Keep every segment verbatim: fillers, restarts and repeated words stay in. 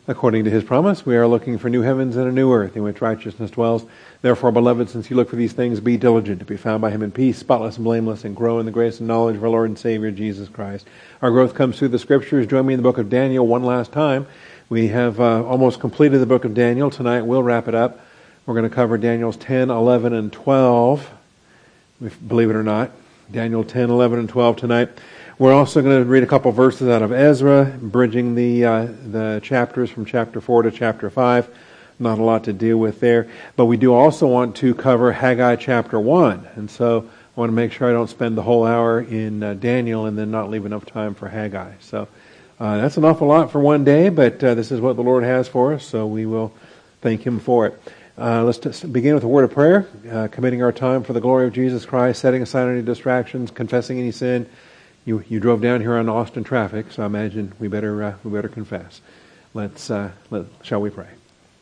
According to his promise, we are looking for new heavens and a new earth in which righteousness dwells. Therefore, beloved, since you look for these things, be diligent to be found by him in peace, spotless and blameless, and grow in the grace and knowledge of our Lord and Savior, Jesus Christ. Our growth comes through the Scriptures. Join me in the book of Daniel one last time. We have uh, almost completed the book of Daniel. Tonight we'll wrap it up. We're going to cover Daniels ten, eleven, and twelve, believe it or not. Daniel ten, eleven, and twelve tonight. We're also going to read a couple verses out of Ezra, bridging the uh, the chapters from chapter four to chapter five. Not a lot to deal with there. But we do also want to cover Haggai chapter one. And so I want to make sure I don't spend the whole hour in uh, Daniel and then not leave enough time for Haggai. So uh, that's an awful lot for one day, but uh, this is what the Lord has for us, so we will thank him for it. Uh, let's just begin with a word of prayer, uh, committing our time for the glory of Jesus Christ, setting aside any distractions, confessing any sin. You you drove down here on Austin traffic, so I imagine we better uh, we better confess. Let's uh, let, shall we pray?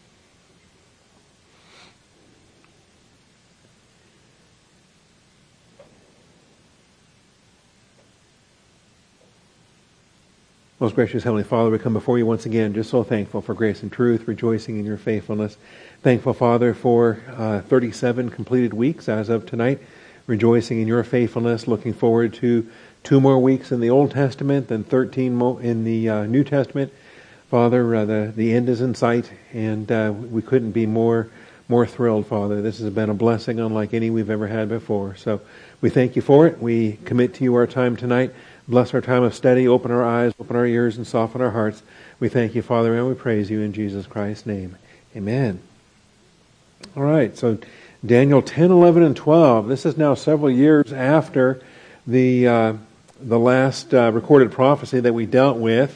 Most gracious Heavenly Father, we come before you once again, just so thankful for grace and truth, rejoicing in your faithfulness. Thankful, Father, for uh, thirty-seven completed weeks as of tonight, rejoicing in your faithfulness, looking forward to two more weeks in the Old Testament, then thirteen more in the uh, New Testament. Father, uh, the, the end is in sight, and uh, we couldn't be more more thrilled, Father. This has been a blessing unlike any we've ever had before. So we thank you for it. We commit to you our time tonight. Bless our time of study, open our eyes, open our ears, and soften our hearts. We thank you, Father, and we praise you in Jesus Christ's name. Amen. All right, so Daniel ten, eleven, and twelve. This is now several years after the uh, the last uh, recorded prophecy that we dealt with.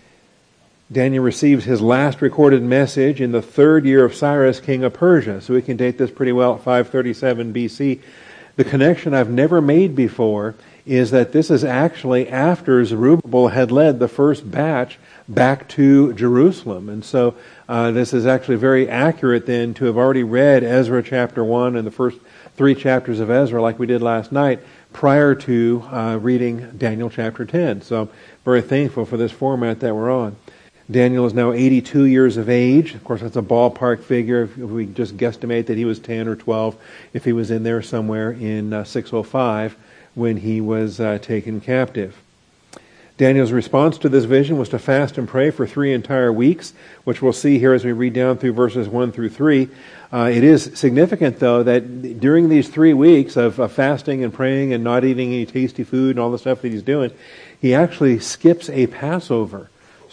Daniel receives his last recorded message in the third year of Cyrus, king of Persia. So we can date this pretty well at five thirty-seven B C. The connection I've never made before is that this is actually after Zerubbabel had led the first batch back to Jerusalem. And so uh, this is actually very accurate then to have already read Ezra chapter one and the first three chapters of Ezra like we did last night prior to uh, reading Daniel chapter ten. So I'm very thankful for this format that we're on. Daniel is now eighty-two years of age. Of course, that's a ballpark figure. If we just guesstimate that he was ten or twelve, if he was in there somewhere in uh, six oh five when he was uh, taken captive. Daniel's response to this vision was to fast and pray for three entire weeks, which we'll see here as we read down through verses one through three. Uh, it is significant, though, that during these three weeks of, of fasting and praying and not eating any tasty food and all the stuff that he's doing, he actually skips a Passover.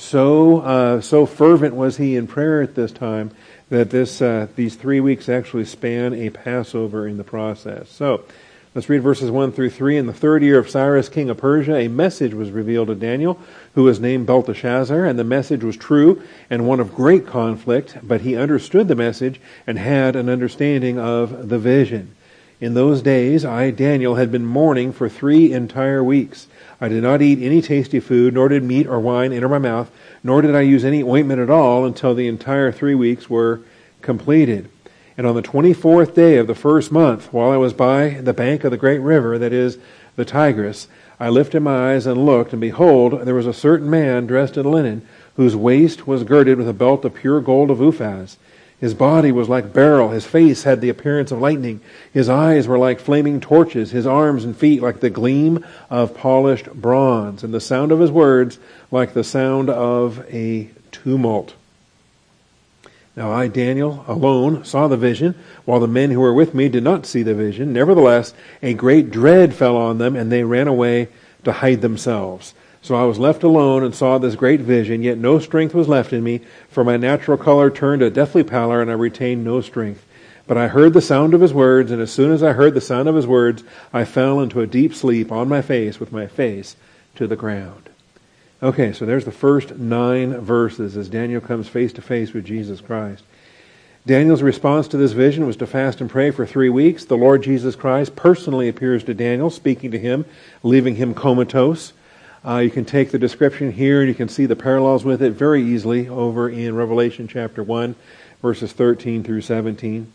So uh, so fervent was he in prayer at this time that this uh, these three weeks actually span a Passover in the process. So let's read verses one through three. In the third year of Cyrus, king of Persia, a message was revealed to Daniel, who was named Belteshazzar, and the message was true and one of great conflict, but he understood the message and had an understanding of the vision. In those days, I, Daniel, had been mourning for three entire weeks. I did not eat any tasty food, nor did meat or wine enter my mouth, nor did I use any ointment at all until the entire three weeks were completed. And on the twenty-fourth day of the first month, while I was by the bank of the great river, that is, the Tigris, I lifted my eyes and looked, and behold, there was a certain man dressed in linen, whose waist was girded with a belt of pure gold of Uphaz. His body was like beryl, his face had the appearance of lightning, his eyes were like flaming torches, his arms and feet like the gleam of polished bronze, and the sound of his words like the sound of a tumult. Now I, Daniel, alone saw the vision, while the men who were with me did not see the vision. Nevertheless, a great dread fell on them, and they ran away to hide themselves. So I was left alone and saw this great vision, yet no strength was left in me, for my natural color turned a deathly pallor, and I retained no strength. But I heard the sound of his words, and as soon as I heard the sound of his words, I fell into a deep sleep on my face, with my face to the ground. Okay, so there's the first nine verses as Daniel comes face to face with Jesus Christ. Daniel's response to this vision was to fast and pray for three weeks. The Lord Jesus Christ personally appears to Daniel, speaking to him, leaving him comatose. Uh, you can take the description here and you can see the parallels with it very easily over in Revelation chapter one, verses thirteen through seventeen.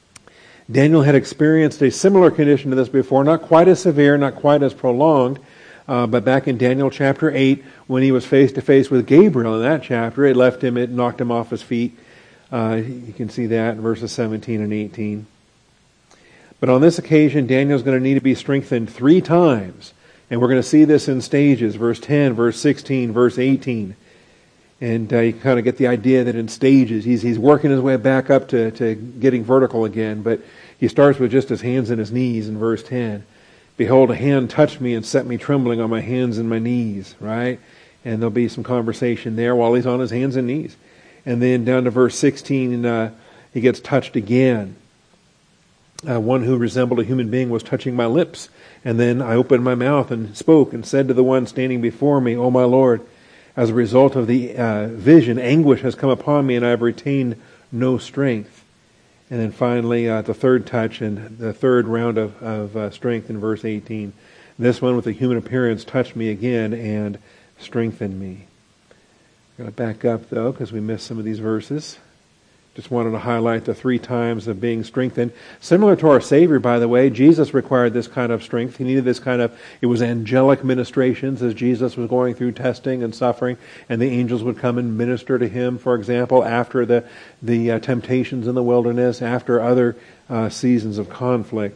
Daniel had experienced a similar condition to this before, not quite as severe, not quite as prolonged, Uh, but back in Daniel chapter eight, when he was face to face with Gabriel in that chapter, it left him, it knocked him off his feet. Uh, you can see that in verses seventeen and eighteen. But on this occasion, Daniel's going to need to be strengthened three times. And we're going to see this in stages, verse ten, verse sixteen, verse eighteen. And uh, you kind of get the idea that in stages, he's he's working his way back up to, to getting vertical again. But he starts with just his hands and his knees in verse ten. Behold, a hand touched me and set me trembling on my hands and my knees, right? And there'll be some conversation there while he's on his hands and knees. And then down to verse sixteen, uh, he gets touched again. Uh, one who resembled a human being was touching my lips. And then I opened my mouth and spoke and said to the one standing before me, O my Lord, as a result of the uh, vision, anguish has come upon me and I have retained no strength. And then finally, uh, the third touch and the third round of, of uh, strength in verse eighteen. This one with a human appearance touched me again and strengthened me. I'm going to back up, though, because we missed some of these verses. Just wanted to highlight the three times of being strengthened. Similar to our Savior, by the way, Jesus required this kind of strength. He needed this kind of, it was angelic ministrations as Jesus was going through testing and suffering, and the angels would come and minister to him, for example, after the, the uh, temptations in the wilderness, after other uh, seasons of conflict.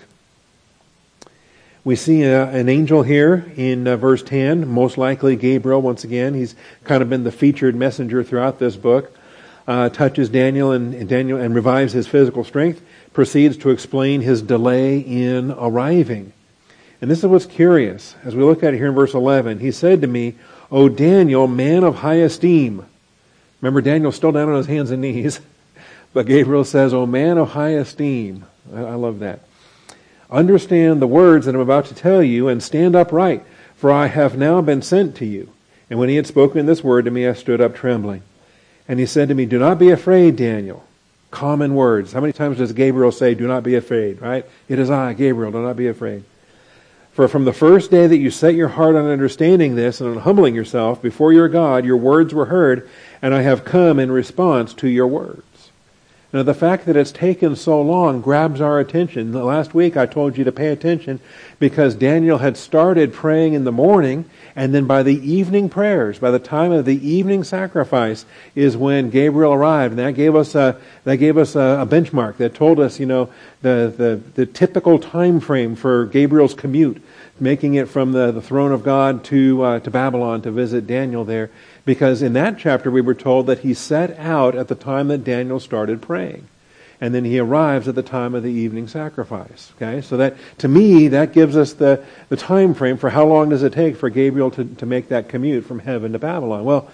We see uh, an angel here in uh, verse ten, most likely Gabriel once again. He's kind of been the featured messenger throughout this book. Uh, touches Daniel and, and Daniel and revives his physical strength, proceeds to explain his delay in arriving. And this is what's curious. As we look at it here in verse eleven, he said to me, O Daniel, man of high esteem. Remember, Daniel's still down on his hands and knees. But Gabriel says, O man of high esteem. I, I love that. Understand the words that I'm about to tell you and stand upright, for I have now been sent to you. And when he had spoken this word to me, I stood up trembling. And he said to me, do not be afraid, Daniel. Common words. How many times does Gabriel say, do not be afraid, right? It is I, Gabriel, do not be afraid. For from the first day that you set your heart on understanding this and on humbling yourself before your God, your words were heard, and I have come in response to your words. Now, the fact that it's taken so long grabs our attention. Last week I told you to pay attention because Daniel had started praying in the morning, and then by the evening prayers, by the time of the evening sacrifice, is when Gabriel arrived. And that gave us a that gave us a, a benchmark that told us, you know, the, the the typical time frame for Gabriel's commute, making it from the, the throne of God to uh, to Babylon to visit Daniel there. Because in that chapter we were told that he set out at the time that Daniel started praying. And then he arrives at the time of the evening sacrifice. Okay, so that, to me, that gives us the, the time frame for how long does it take for Gabriel to, to make that commute from heaven to Babylon. Well,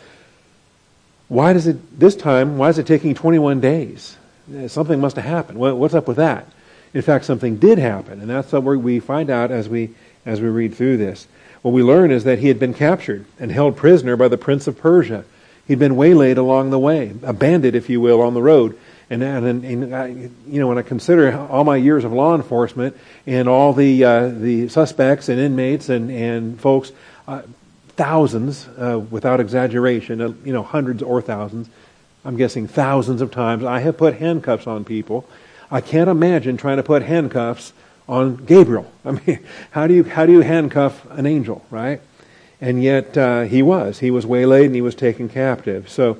why does it, this time, why is it taking twenty-one days? Something must have happened. What's up with that? In fact, something did happen, and that's what we find out as we as we read through this. What we learn is that he had been captured and held prisoner by the prince of Persia. He'd been waylaid along the way, a bandit, if you will, on the road. And, and, and I, you know, when I consider all my years of law enforcement and all the uh, the suspects and inmates and and folks, uh, thousands, uh, without exaggeration, uh, you know, hundreds or thousands. I'm guessing thousands of times I have put handcuffs on people. I can't imagine trying to put handcuffs on Gabriel. I mean, how do you how do you handcuff an angel, right? And yet uh, he was. He was waylaid and he was taken captive. So,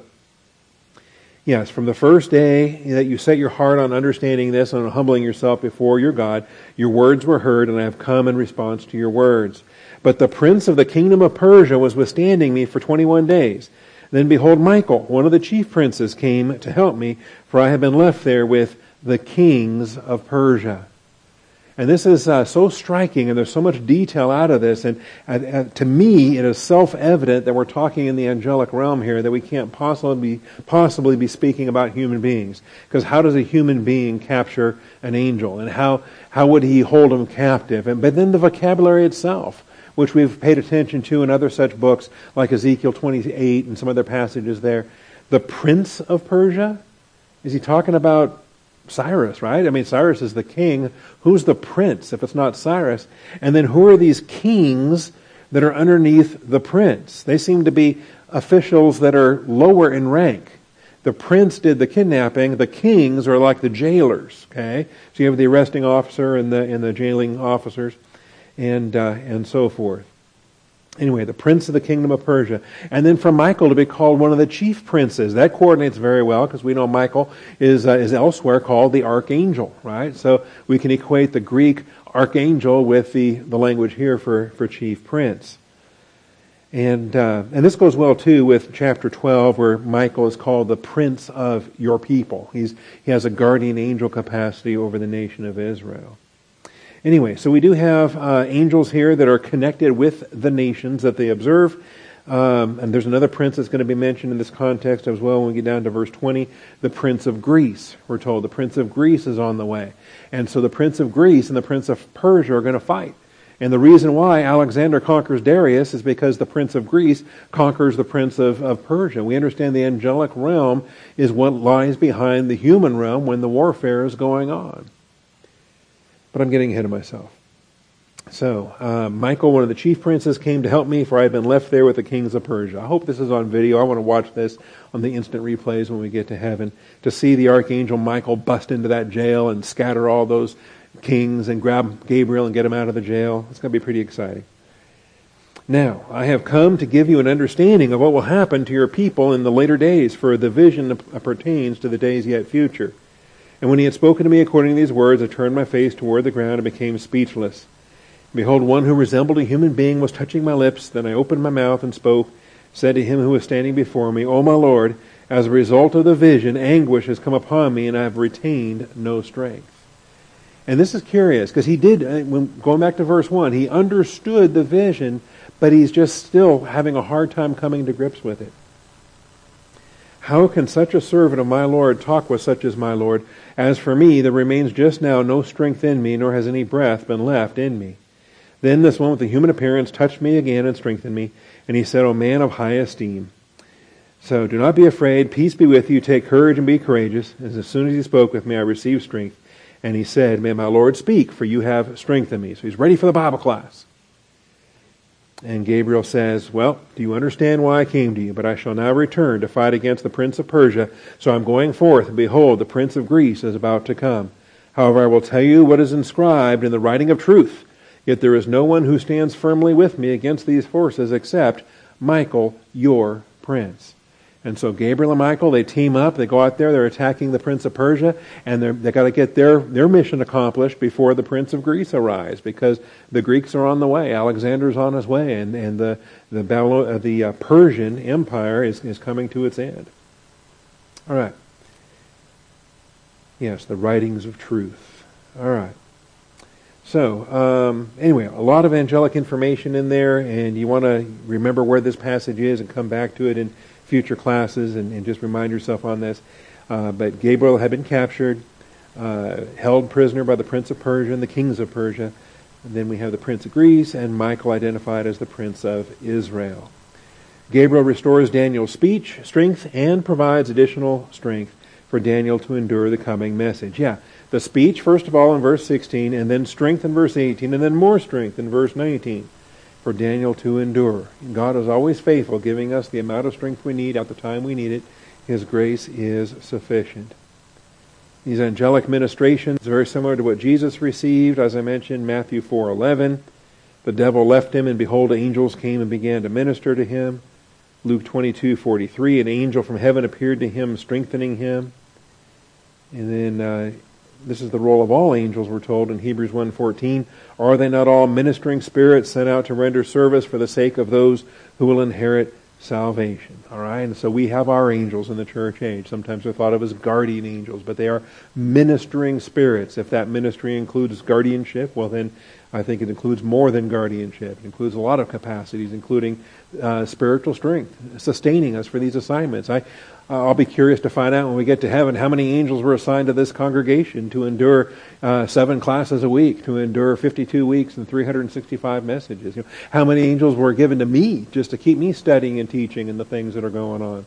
yes, from the first day that you set your heart on understanding this and on humbling yourself before your God, your words were heard, and I have come in response to your words. But the prince of the kingdom of Persia was withstanding me for twenty-one days. Then behold, Michael, one of the chief princes, came to help me, for I have been left there with the kings of Persia. And this is uh, so striking, and there's so much detail out of this. And uh, uh, to me, it is self-evident that we're talking in the angelic realm here, that we can't possibly be, possibly be speaking about human beings. Because how does a human being capture an angel? And how, how would he hold him captive? And, but then the vocabulary itself, which we've paid attention to in other such books, like Ezekiel twenty-eight and some other passages there. The prince of Persia? Is he talking about Cyrus, right? I mean, Cyrus is the king. Who's the prince if it's not Cyrus? And then who are these kings that are underneath the prince? They seem to be officials that are lower in rank. The prince did the kidnapping. The kings are like the jailers, okay? So you have the arresting officer and the and the jailing officers and uh, and so forth. Anyway, the prince of the kingdom of Persia. And then for Michael to be called one of the chief princes. That coordinates very well because we know Michael is uh, is elsewhere called the archangel, right? So we can equate the Greek archangel with the, the language here for, for chief prince. And uh, and this goes well too with chapter twelve, where Michael is called the prince of your people. He's he has a guardian angel capacity over the nation of Israel. Anyway, so we do have uh, angels here that are connected with the nations that they observe. Um, and there's another prince that's going to be mentioned in this context as well when we get down to verse twenty. The prince of Greece, we're told. The prince of Greece is on the way. And so the prince of Greece and the prince of Persia are going to fight. And the reason why Alexander conquers Darius is because the prince of Greece conquers the prince of, of Persia. We understand the angelic realm is what lies behind the human realm when the warfare is going on. But I'm getting ahead of myself. So, uh, Michael, one of the chief princes, came to help me, for I had been left there with the kings of Persia. I hope this is on video. I want to watch this on the instant replays when we get to heaven, to see the archangel Michael bust into that jail and scatter all those kings and grab Gabriel and get him out of the jail. It's going to be pretty exciting. Now, I have come to give you an understanding of what will happen to your people in the later days, for the vision pertains to the days yet future. And when he had spoken to me according to these words, I turned my face toward the ground and became speechless. Behold, one who resembled a human being was touching my lips. Then I opened my mouth and spoke, said to him who was standing before me, O my Lord, as a result of the vision, anguish has come upon me, and I have retained no strength. And this is curious, because he did, when going back to verse one, he understood the vision, but he's just still having a hard time coming to grips with it. How can such a servant of my Lord talk with such as my Lord? As for me, there remains just now no strength in me, nor has any breath been left in me. Then this one with the human appearance touched me again and strengthened me, and he said, O man of high esteem. So do not be afraid, peace be with you, take courage and be courageous. As, as soon as he spoke with me, I received strength. And he said, May my Lord speak, for you have strengthened me. So he's ready for the Bible class. And Gabriel says, Well, do you understand why I came to you? But I shall now return to fight against the prince of Persia. So I'm going forth, and behold, the prince of Greece is about to come. However, I will tell you what is inscribed in the writing of truth. Yet there is no one who stands firmly with me against these forces except Michael, your prince. And so Gabriel and Michael, they team up, they go out there, they're attacking the prince of Persia, and they've got to get their, their mission accomplished before the prince of Greece arrives, because the Greeks are on the way. Alexander's on his way, and, and the, the, Babylon, uh, the uh, Persian Empire is, is coming to its end. All right. Yes, the writings of truth. All right. So, um, anyway, a lot of angelic information in there, and you want to remember where this passage is and come back to it in future classes and, and just remind yourself on this. Uh, but Gabriel had been captured, uh, held prisoner by the prince of Persia and the kings of Persia. And then we have the prince of Greece, and Michael identified as the prince of Israel. Gabriel restores Daniel's speech, strength, and provides additional strength for Daniel to endure the coming message. Yeah. The speech, first of all, in verse sixteen, and then strength in verse eighteen, and then more strength in verse nineteen for Daniel to endure. God is always faithful, giving us the amount of strength we need at the time we need it. His grace is sufficient. These angelic ministrations are very similar to what Jesus received, as I mentioned, Matthew four eleven. The devil left him, and behold, angels came and began to minister to him. Luke twenty-two forty-three, an angel from heaven appeared to him, strengthening him. And then uh, this is the role of all angels, we're told in Hebrews one fourteen. Are they not all ministering spirits sent out to render service for the sake of those who will inherit salvation? All right, and so we have our angels in the church age. Sometimes they're thought of as guardian angels, but they are ministering spirits. If that ministry includes guardianship, well then I think it includes more than guardianship. It includes a lot of capacities, including uh, spiritual strength, sustaining us for these assignments. I Uh, I'll be curious to find out when we get to heaven how many angels were assigned to this congregation to endure uh, seven classes a week, to endure fifty-two weeks and three hundred sixty-five messages. You know, how many angels were given to me just to keep me studying and teaching and the things that are going on?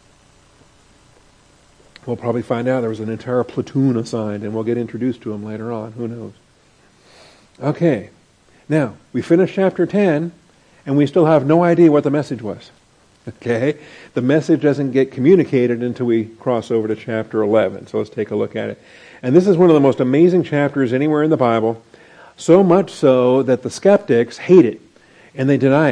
We'll probably find out there was an entire platoon assigned, and we'll get introduced to them later on. Who knows? Okay. Now, we finished chapter ten, and we still have no idea what the message was. Okay? The message doesn't get communicated until we cross over to chapter eleven. So let's take a look at it. And this is one of the most amazing chapters anywhere in the Bible, so much so that the skeptics hate it, and they deny it.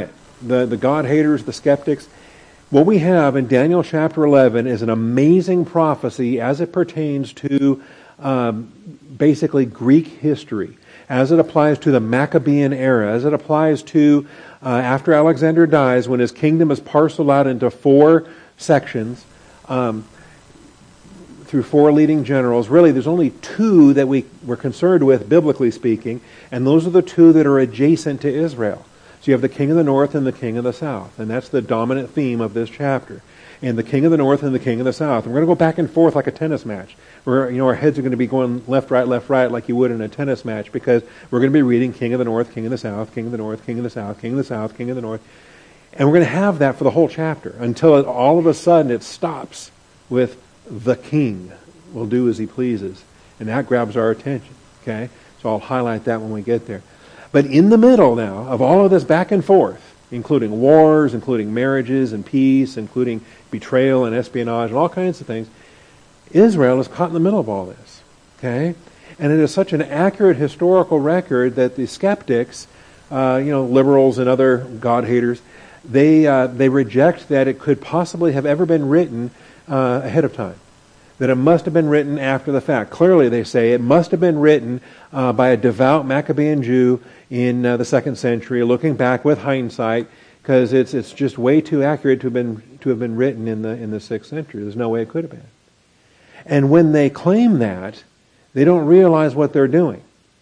the, the God haters, the skeptics, what we have in Daniel chapter eleven is an amazing prophecy as it pertains to um, basically Greek history, as it applies to the Maccabean era, as it applies to uh, after Alexander dies, when his kingdom is parceled out into four sections um, through four leading generals. Really, there's only two that we were concerned with, biblically speaking, and those are the two that are adjacent to Israel. So you have the king of the north and the king of the south, and that's the dominant theme of this chapter. And the king of the north and the king of the south. And we're going to go back and forth like a tennis match. Where, you know, our heads are going to be going left, right, left, right, like you would in a tennis match, because we're going to be reading king of the north, king of the south, king of the north, king of the south, king of the south, king of the north. And we're going to have that for the whole chapter until it, all of a sudden it stops with the king will do as he pleases. And that grabs our attention. Okay? So I'll highlight that when we get there. But in the middle now of all of this back and forth, including wars, including marriages and peace, including betrayal and espionage and all kinds of things, Israel is caught in the middle of all this. Okay? And it is such an accurate historical record that the skeptics, uh, you know, liberals and other God haters, they uh, they reject that it could possibly have ever been written uh, ahead of time. That it must have been written after the fact. Clearly, they say, it must have been written uh, by a devout Maccabean Jew in uh, the second century, looking back with hindsight, because it's it's just way too accurate to have been to have been written in the in the sixth century. There's no way it could have been. And when they claim that, they don't realize what they're doing.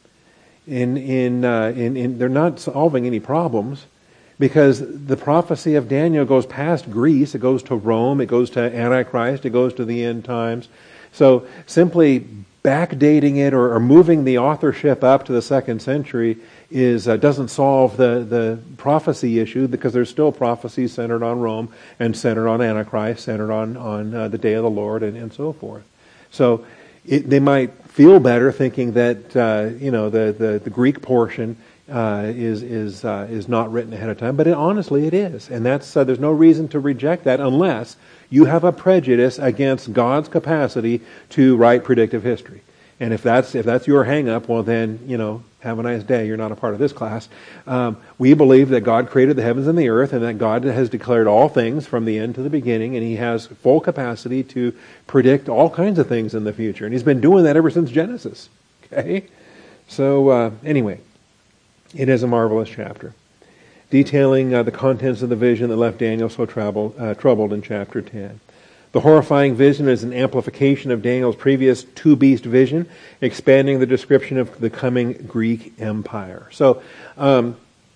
In in uh, in, in they're not solving any problems, because the prophecy of Daniel goes past Greece, it goes to Rome, it goes to Antichrist, it goes to the end times. So simply backdating it or, or moving the authorship up to the second century is uh, doesn't solve the, the prophecy issue, because there's still prophecies centered on Rome and centered on Antichrist, centered on, on uh, the day of the Lord and, and so forth. So it, they might feel better thinking that uh, you know the, the, the Greek portion uh, is is uh, is not written ahead of time, but it, honestly it is, and that's uh, there's no reason to reject that unless you have a prejudice against God's capacity to write predictive history. And if that's if that's your hang-up, well then, you know, have a nice day. You're not a part of this class. Um, we believe that God created the heavens and the earth, and that God has declared all things from the end to the beginning, and He has full capacity to predict all kinds of things in the future. And He's been doing that ever since Genesis. Okay? So, uh, anyway, it is a marvelous chapter, detailing uh, the contents of the vision that left Daniel so troubled, uh, troubled in chapter ten. The horrifying vision is an amplification of Daniel's previous two-beast vision, expanding the description of the coming Greek Empire. So, um,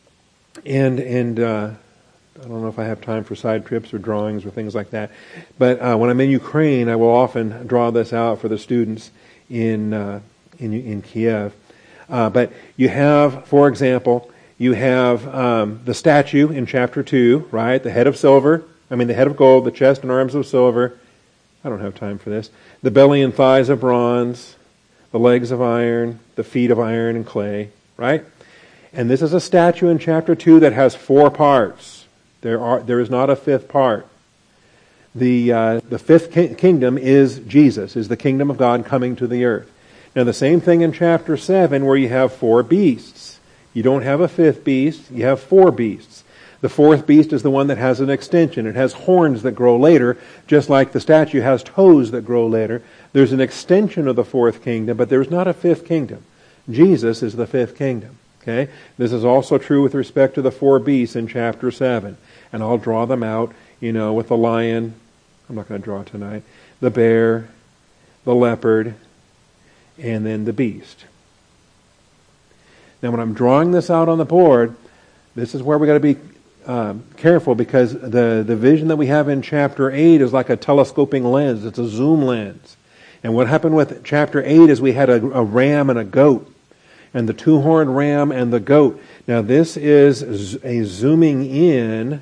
and and uh, I don't know if I have time for side trips or drawings or things like that, but uh, when I'm in Ukraine, I will often draw this out for the students in uh, in, in Kiev. Uh, but you have, for example, you have um, the statue in chapter two, right? The head of silver. I mean, the head of gold, the chest and arms of silver. I don't have time for this. The belly and thighs of bronze, the legs of iron, the feet of iron and clay, right? And this is a statue in chapter two that has four parts. There are there is not a fifth part. The uh, the fifth ki- kingdom is Jesus, is the kingdom of God coming to the earth. Now the same thing in chapter seven, where you have four beasts. You don't have a fifth beast, you have four beasts. The fourth beast is the one that has an extension. It has horns that grow later, just like the statue has toes that grow later. There's an extension of the fourth kingdom, but there's not a fifth kingdom. Jesus is the fifth kingdom. Okay? This is also true with respect to the four beasts in chapter seven. And I'll draw them out, you know, with the lion. I'm not going to draw it tonight. The bear, the leopard, and then the beast. Now when I'm drawing this out on the board, this is where we got to be Um, careful, because the, the vision that we have in chapter eight is like a telescoping lens. It's a zoom lens. And what happened with chapter eight is we had a, a ram and a goat. And the two-horned ram and the goat. Now this is a zooming in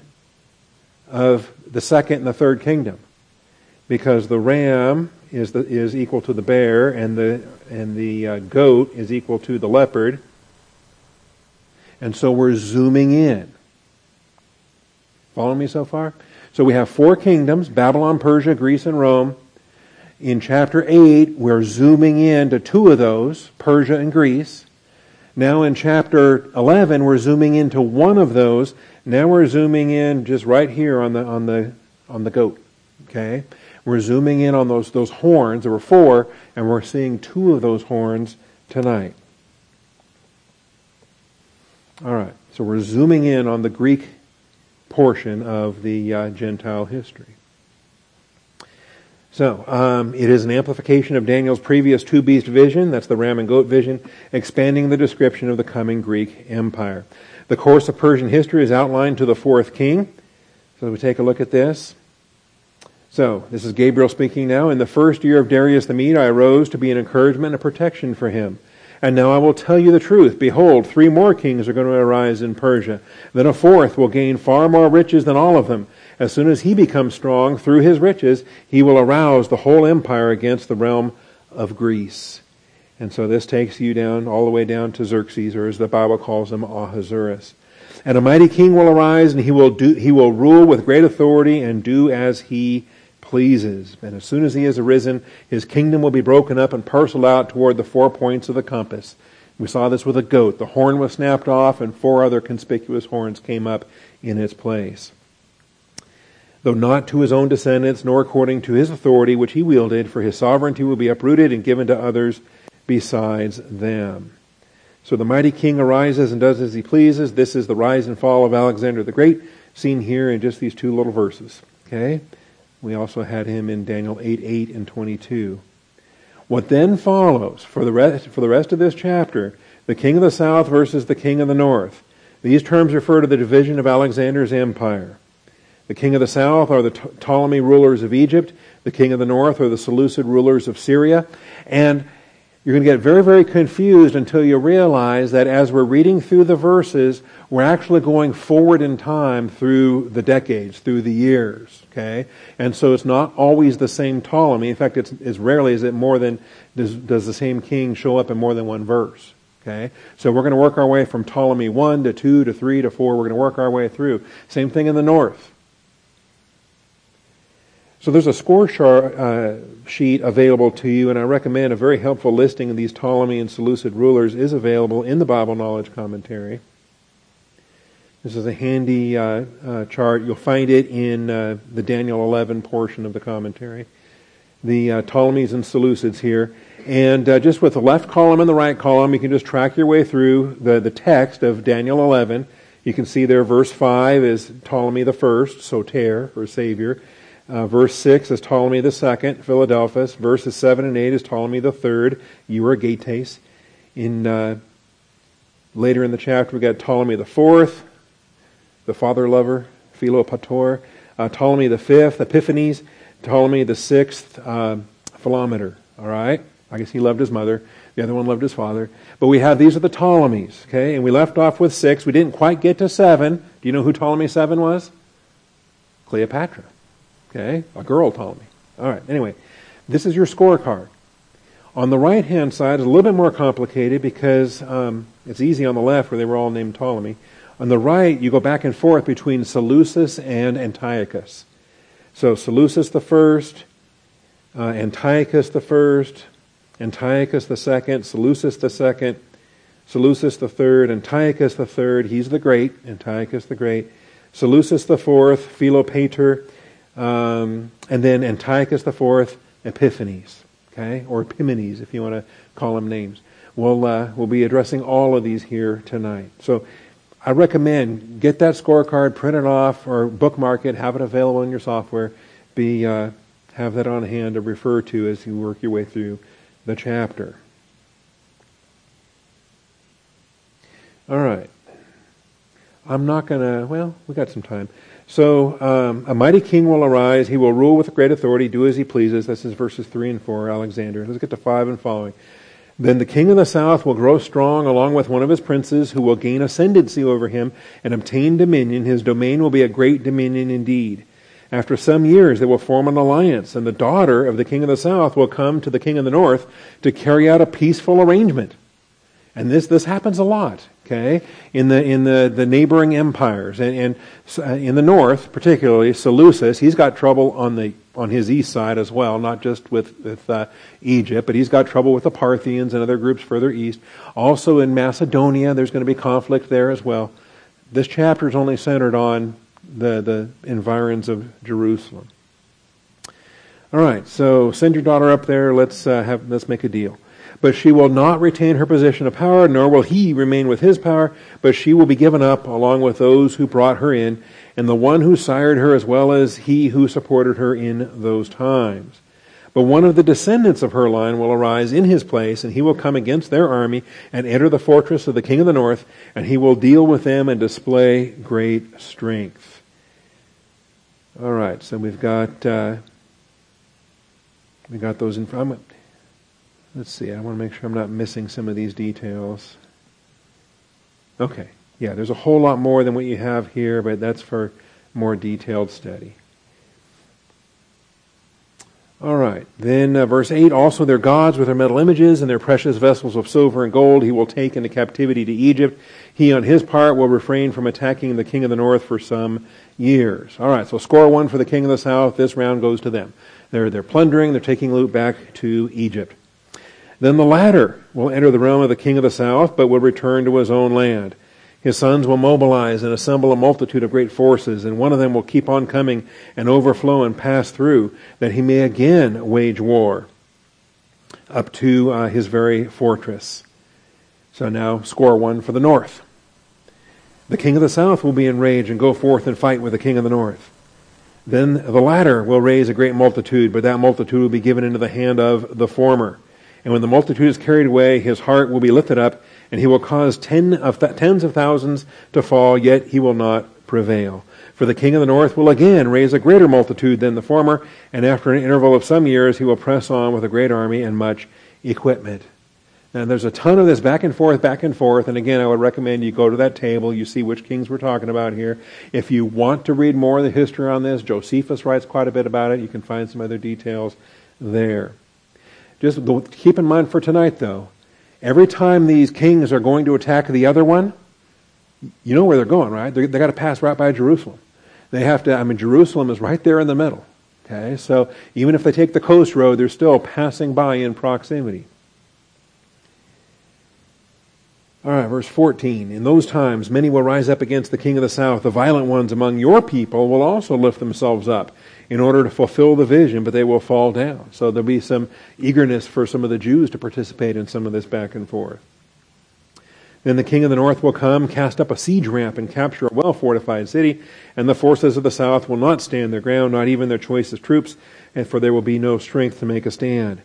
of the second and the third kingdom. Because the ram is the, is equal to the bear, and the, and the uh, goat is equal to the leopard. And so we're zooming in. Follow me so far? So we have four kingdoms, Babylon, Persia, Greece, and Rome. In chapter eight, we're zooming in to two of those, Persia and Greece. Now in chapter eleven, we're zooming into one of those. Now we're zooming in just right here on the on the on the goat. Okay, we're zooming in on those those horns. There were four, and we're seeing two of those horns tonight. All right, so we're zooming in on the Greek portion of the uh, Gentile history. So, um, it is an amplification of Daniel's previous two-beast vision, that's the ram and goat vision, expanding the description of the coming Greek Empire. The course of Persian history is outlined to the fourth king. So we take a look at this. So, this is Gabriel speaking now. In the first year of Darius the Mede, I arose to be an encouragement and a protection for him. And now I will tell you the truth. Behold, three more kings are going to arise in Persia. Then a fourth will gain far more riches than all of them. As soon as he becomes strong through his riches, he will arouse the whole empire against the realm of Greece. And so this takes you down, all the way down to Xerxes, or as the Bible calls him, Ahasuerus. And a mighty king will arise, and he will do, he will rule with great authority and do as he pleases. And as soon as he has arisen, his kingdom will be broken up and parceled out toward the four points of the compass. We saw this with a goat. The horn was snapped off, and four other conspicuous horns came up in its place. Though not to his own descendants, nor according to his authority which he wielded, for his sovereignty will be uprooted and given to others besides them. So the mighty king arises and does as he pleases. This is the rise and fall of Alexander the Great, seen here in just these two little verses. Okay? We also had him in Daniel eight, eight and twenty-two. What then follows for the rest, for the rest of this chapter, the king of the south versus the king of the north. These terms refer to the division of Alexander's empire. The king of the south are the Ptolemy rulers of Egypt. The king of the north are the Seleucid rulers of Syria. And you're going to get very, very confused until you realize that as we're reading through the verses, we're actually going forward in time through the decades, through the years. Okay? And so it's not always the same Ptolemy. In fact, it's as rarely is it more than, does, does the same king show up in more than one verse. Okay? So we're going to work our way from Ptolemy one to two to three to four. We're going to work our way through. Same thing in the north. So there's a score chart, uh, sheet available to you, and I recommend a very helpful listing of these Ptolemy and Seleucid rulers is available in the Bible Knowledge Commentary. This is a handy uh, uh, chart. You'll find it in uh, the Daniel eleven portion of the commentary. The uh, Ptolemies and Seleucids here. And uh, just with the left column and the right column, you can just track your way through the, the text of Daniel eleven. You can see there verse five is Ptolemy the first, soter, or Savior. Uh, verse six is Ptolemy the second, Philadelphus. Verses seven and eight is Ptolemy the third, Euergetes. In uh, later in the chapter, we got Ptolemy the fourth, the father lover, Philopator. Uh, Ptolemy the fifth, Epiphanes. Ptolemy the sixth, uh, Philometor. All right, I guess he loved his mother. The other one loved his father. But we have these are the Ptolemies. Okay, and we left off with six. We didn't quite get to seven. Do you know who Ptolemy seven was? Cleopatra. Okay, a girl Ptolemy. All right, anyway, this is your scorecard. On the right-hand side is a little bit more complicated because um, it's easy on the left where they were all named Ptolemy. On the right, you go back and forth between Seleucus and Antiochus. So Seleucus the first, uh, Antiochus the first, Antiochus the second, Seleucus the second, Seleucus the third, Antiochus the third, he's the great, Antiochus the great, Seleucus the fourth, Philopator, Um, and then Antiochus the fourth, Epiphanes, okay, or Epimanes if you want to call them names. We'll uh, we'll be addressing all of these here tonight. So I recommend get that scorecard, print it off, or bookmark it, have it available in your software. Be uh, have that on hand to refer to as you work your way through the chapter. All right. I'm not going to. Well, we got some time. So, um, a mighty king will arise. He will rule with great authority, do as he pleases. This is verses three and four, Alexander. Let's get to five and following. Then the king of the south will grow strong along with one of his princes who will gain ascendancy over him and obtain dominion. His domain will be a great dominion indeed. After some years, they will form an alliance, and the daughter of the king of the south will come to the king of the north to carry out a peaceful arrangement. And this, this happens a lot. Okay, in the in the, the neighboring empires, and, and uh, in the north, particularly Seleucus, he's got trouble on the on his east side as well, not just with with uh, Egypt, but he's got trouble with the Parthians and other groups further east. Also in Macedonia, there's going to be conflict there as well. This chapter is only centered on the the environs of Jerusalem. All right, so send your daughter up there. Let's uh, have let's make a deal. But she will not retain her position of power, nor will he remain with his power, but she will be given up along with those who brought her in, and the one who sired her as well as he who supported her in those times. But one of the descendants of her line will arise in his place, and he will come against their army and enter the fortress of the king of the north, and he will deal with them and display great strength. All right, so we've got uh, we got those in front. Let's see, I want to make sure I'm not missing some of these details. Okay, yeah, there's a whole lot more than what you have here, but that's for more detailed study. All right, then uh, verse eight, also their gods with their metal images and their precious vessels of silver and gold he will take into captivity to Egypt. He on his part will refrain from attacking the king of the north for some years. All right, so score one for the king of the south. This round goes to them. They're, they're plundering, they're taking loot back to Egypt. Then the latter will enter the realm of the king of the south, but will return to his own land. His sons will mobilize and assemble a multitude of great forces, and one of them will keep on coming and overflow and pass through, that he may again wage war up to uh, his very fortress. So now score one for the north. The king of the south will be enraged and go forth and fight with the king of the north. Then the latter will raise a great multitude, but that multitude will be given into the hand of the former. And when the multitude is carried away, his heart will be lifted up, and he will cause ten of th- tens of thousands to fall, yet he will not prevail. For the king of the north will again raise a greater multitude than the former, and after an interval of some years he will press on with a great army and much equipment. Now there's a ton of this back and forth, back and forth, and again I would recommend you go to that table, you see which kings we're talking about here. If you want to read more of the history on this, Josephus writes quite a bit about it. You can find some other details there. Just keep in mind for tonight, though, every time these kings are going to attack the other one, you know where they're going, right? They've got to pass right by Jerusalem. They have to, I mean, Jerusalem is right there in the middle. Okay, so even if they take the coast road, they're still passing by in proximity. All right, verse fourteen. In those times, many will rise up against the king of the south. The violent ones among your people will also lift themselves up in order to fulfill the vision, but they will fall down. So there'll be some eagerness for some of the Jews to participate in some of this back and forth. Then the king of the north will come, cast up a siege ramp, and capture a well-fortified city, and the forces of the south will not stand their ground, not even their choicest troops, and for there will be no strength to make a stand.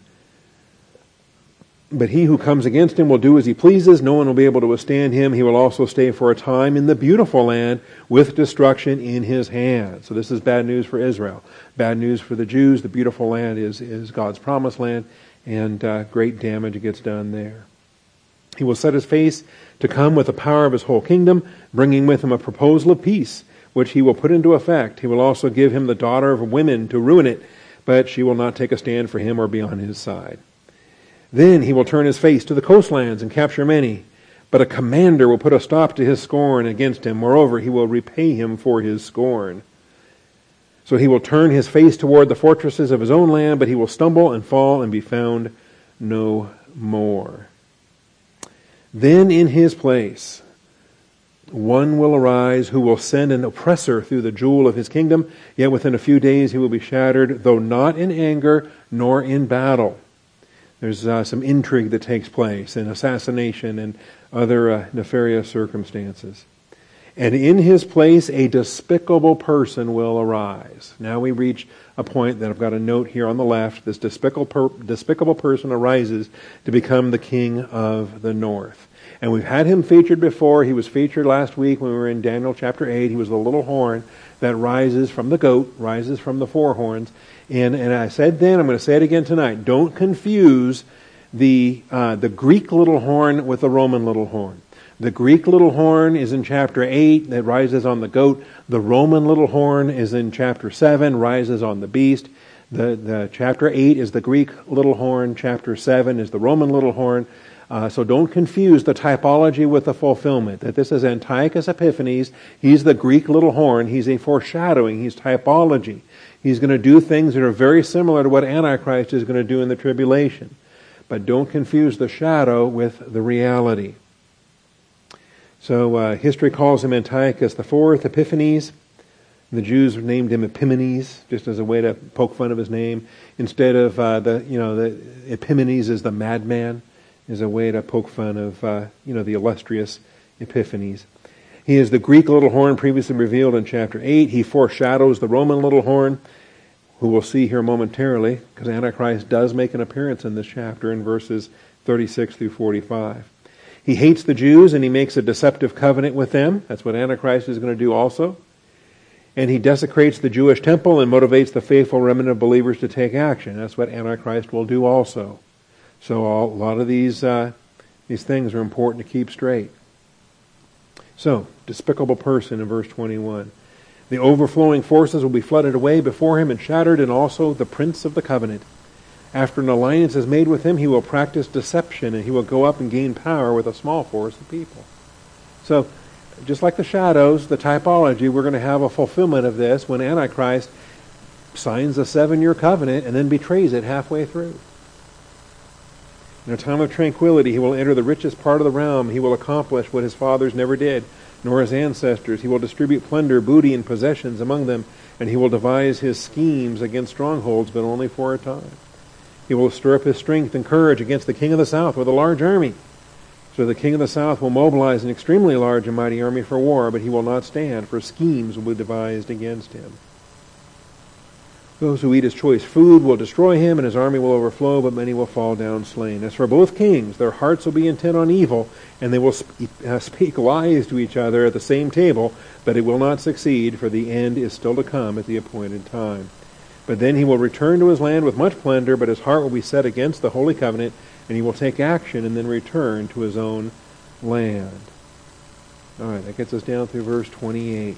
But he who comes against him will do as he pleases. No one will be able to withstand him. He will also stay for a time in the beautiful land with destruction in his hand. So this is bad news for Israel. Bad news for the Jews. The beautiful land is, is God's promised land, and uh, great damage gets done there. He will set his face to come with the power of his whole kingdom, bringing with him a proposal of peace, which he will put into effect. He will also give him the daughter of women to ruin it, but she will not take a stand for him or be on his side. Then he will turn his face to the coastlands and capture many. But a commander will put a stop to his scorn against him. Moreover, he will repay him for his scorn. So he will turn his face toward the fortresses of his own land, but he will stumble and fall and be found no more. Then in his place, one will arise who will send an oppressor through the jewel of his kingdom, yet within a few days he will be shattered, though not in anger nor in battle. There's uh, some intrigue that takes place, and assassination and other uh, nefarious circumstances. And in his place, a despicable person will arise. Now we reach a point that I've got a note here on the left. This despicable, per- despicable person arises to become the king of the north. And we've had him featured before. He was featured last week when we were in Daniel chapter eight. He was the little horn that rises from the goat, rises from the four horns. And, and I said then, I'm going to say it again tonight, don't confuse the uh, the Greek little horn with the Roman little horn. The Greek little horn is in chapter eight, that rises on the goat. The Roman little horn is in chapter seven, rises on the beast. The, the chapter eight is the Greek little horn. Chapter seven is the Roman little horn. Uh, so don't confuse the typology with the fulfillment, that this is Antiochus Epiphanes. He's the Greek little horn. He's a foreshadowing. He's typology. He's going to do things that are very similar to what Antichrist is going to do in the tribulation. But don't confuse the shadow with the reality. So uh, history calls him Antiochus the Fourth, Epiphanes. The Jews named him Epimanes, just as a way to poke fun of his name. Instead of uh, the, you know, the Epimanes is the madman, is a way to poke fun of, uh, you know, the illustrious Epiphanes. He is the Greek little horn previously revealed in chapter eight. He foreshadows the Roman little horn, who we'll see here momentarily, because Antichrist does make an appearance in this chapter in verses thirty-six through forty-five. He hates the Jews and he makes a deceptive covenant with them. That's what Antichrist is going to do also. And he desecrates the Jewish temple and motivates the faithful remnant of believers to take action. That's what Antichrist will do also. So all, a lot of these uh, these things are important to keep straight. So, despicable person in verse twenty-one. The overflowing forces will be flooded away before him and shattered, and also the prince of the covenant. After an alliance is made with him, he will practice deception, and he will go up and gain power with a small force of people. So, just like the shadows, the typology, we're going to have a fulfillment of this when Antichrist signs a seven-year covenant and then betrays it halfway through. In a time of tranquility, he will enter the richest part of the realm. He will accomplish what his fathers never did, nor his ancestors. He will distribute plunder, booty, and possessions among them, and he will devise his schemes against strongholds, but only for a time. He will stir up his strength and courage against the king of the south with a large army. So the king of the south will mobilize an extremely large and mighty army for war, but he will not stand, for schemes will be devised against him. Those who eat his choice food will destroy him, and his army will overflow, but many will fall down slain. As for both kings, their hearts will be intent on evil, and they will sp- uh, speak lies to each other at the same table, but it will not succeed, for the end is still to come at the appointed time. But then he will return to his land with much plunder, but his heart will be set against the holy covenant, and he will take action and then return to his own land. All right, that gets us down through verse twenty-eight.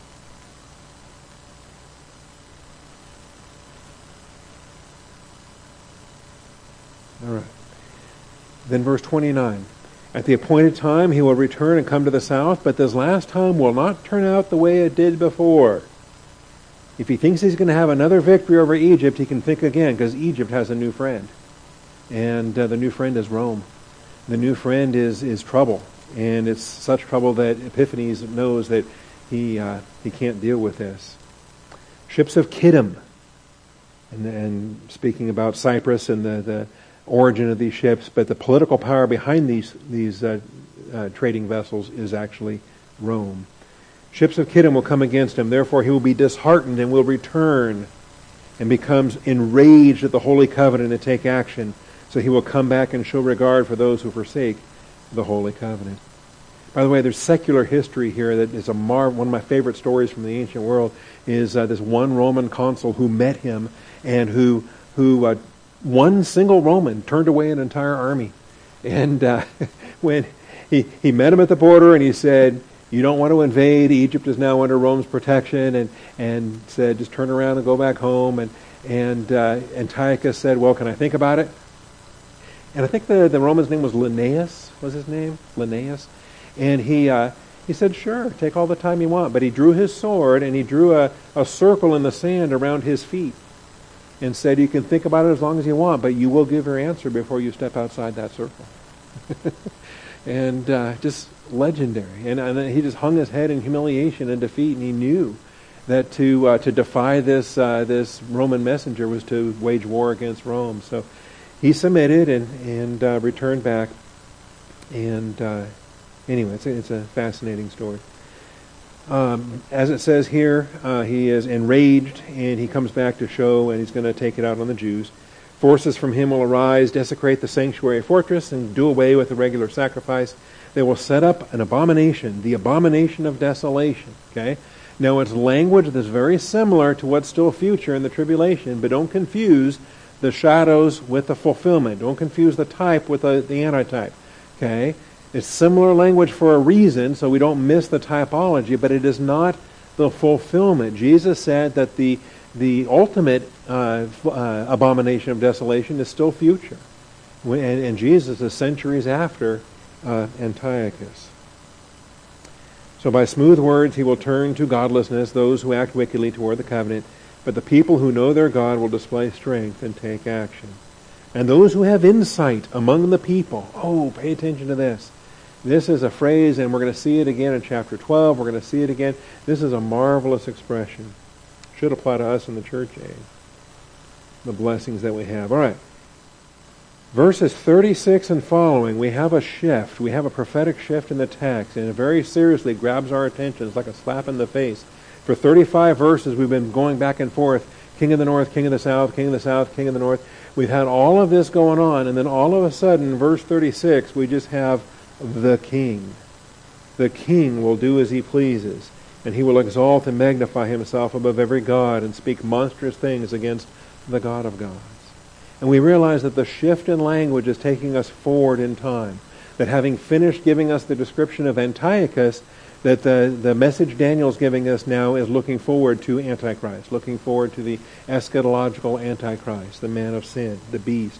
All right. Then verse twenty-nine. At the appointed time he will return and come to the south, but this last time will not turn out the way it did before. If he thinks he's going to have another victory over Egypt, he can think again, because Egypt has a new friend. And uh, the new friend is Rome. The new friend is, is trouble. And it's such trouble that Epiphanes knows that he uh, he can't deal with this. Ships of Kittim. And, and speaking about Cyprus and the, the origin of these ships, but the political power behind these, these uh, uh, trading vessels is actually Rome. Ships of Kittim will come against him. Therefore he will be disheartened and will return and becomes enraged at the Holy Covenant and take action. So he will come back and show regard for those who forsake the Holy Covenant. By the way, there's secular history here that is a mar- one of my favorite stories from the ancient world is uh, this one Roman consul who met him and who who uh, one single Roman turned away an entire army. And uh, when he, he met him at the border and he said, "You don't want to invade. Egypt is now under Rome's protection," and and said, "Just turn around and go back home." And and uh, Antiochus said, "Well, can I think about it?" And I think the, the Roman's name was Linnaeus, was his name? Linnaeus. And he uh, he said, "Sure, take all the time you want." But he drew his sword and he drew a, a circle in the sand around his feet and said, "You can think about it as long as you want, but you will give your answer before you step outside that circle." And uh, just legendary. And, and then he just hung his head in humiliation and defeat, and he knew that to uh, to defy this uh, this Roman messenger was to wage war against Rome. So he submitted and and uh, returned back. And uh, anyway, it's a, it's a fascinating story. Um, as it says here, uh, he is enraged, and he comes back to show, and he's going to take it out on the Jews. Forces from him will arise, desecrate the sanctuary fortress, and do away with the regular sacrifice. They will set up an abomination, the abomination of desolation. Okay? Now, it's language that's very similar to what's still future in the tribulation, but don't confuse the shadows with the fulfillment. Don't confuse the type with the, the antitype. Okay? It's similar language for a reason, so we don't miss the typology, but it is not the fulfillment. Jesus said that the the ultimate uh, uh, abomination of desolation is still future. And, and Jesus is centuries after uh, Antiochus. So by smooth words he will turn to godlessness those who act wickedly toward the covenant, but the people who know their God will display strength and take action. And those who have insight among the people, oh, pay attention to this. This is a phrase, and we're going to see it again in chapter twelve. We're going to see it again. This is a marvelous expression. Should apply to us in the church age. The blessings that we have. All right. Verses thirty-six and following, we have a shift. We have a prophetic shift in the text, and it very seriously grabs our attention. It's like a slap in the face. For thirty-five verses, we've been going back and forth. King of the north, king of the south, king of the south, king of the north. We've had all of this going on, and then all of a sudden, verse thirty-six, we just have the king. The king will do as he pleases, and he will exalt and magnify himself above every god and speak monstrous things against the God of gods. And we realize that the shift in language is taking us forward in time. That having finished giving us the description of Antiochus, that the, the message Daniel's giving us now is looking forward to Antichrist, looking forward to the eschatological Antichrist, the man of sin, the beast.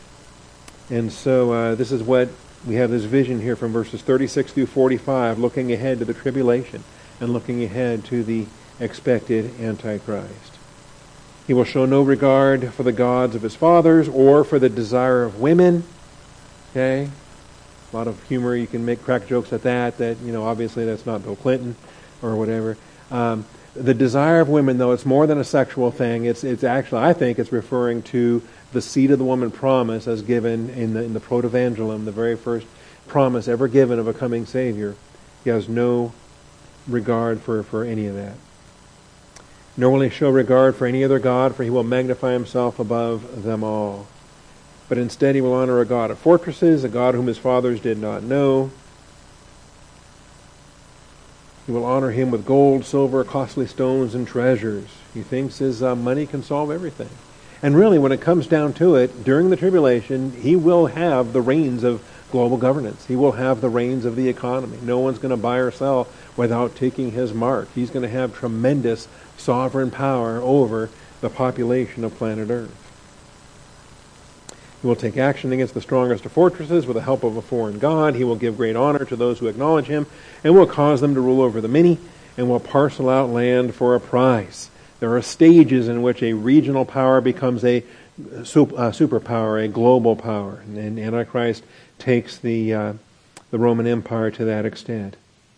And so uh, this is what we have, this vision here from verses thirty-six through forty-five, looking ahead to the tribulation and looking ahead to the expected Antichrist. He will show no regard for the gods of his fathers or for the desire of women. Okay? A lot of humor, you can make crack jokes at that, that, you know, obviously that's not Bill Clinton or whatever. Um, the desire of women, though, it's more than a sexual thing. It's it's actually, I think, it's referring to the seed of the woman promise as given in the, in the Protevangelium, the very first promise ever given of a coming Savior. He has no regard for, for any of that. Nor will he show regard for any other god, for he will magnify himself above them all. But instead he will honor a god of fortresses, a god whom his fathers did not know. He will honor him with gold, silver, costly stones, and treasures. He thinks his uh, money can solve everything. And really, when it comes down to it, during the tribulation, he will have the reins of global governance. He will have the reins of the economy. No one's going to buy or sell without taking his mark. He's going to have tremendous sovereign power over the population of planet Earth. He will take action against the strongest of fortresses with the help of a foreign god. He will give great honor to those who acknowledge him, and will cause them to rule over the many, and will parcel out land for a price. There are stages in which a regional power becomes a superpower, a global power, and Antichrist takes the uh, the Roman Empire to that extent.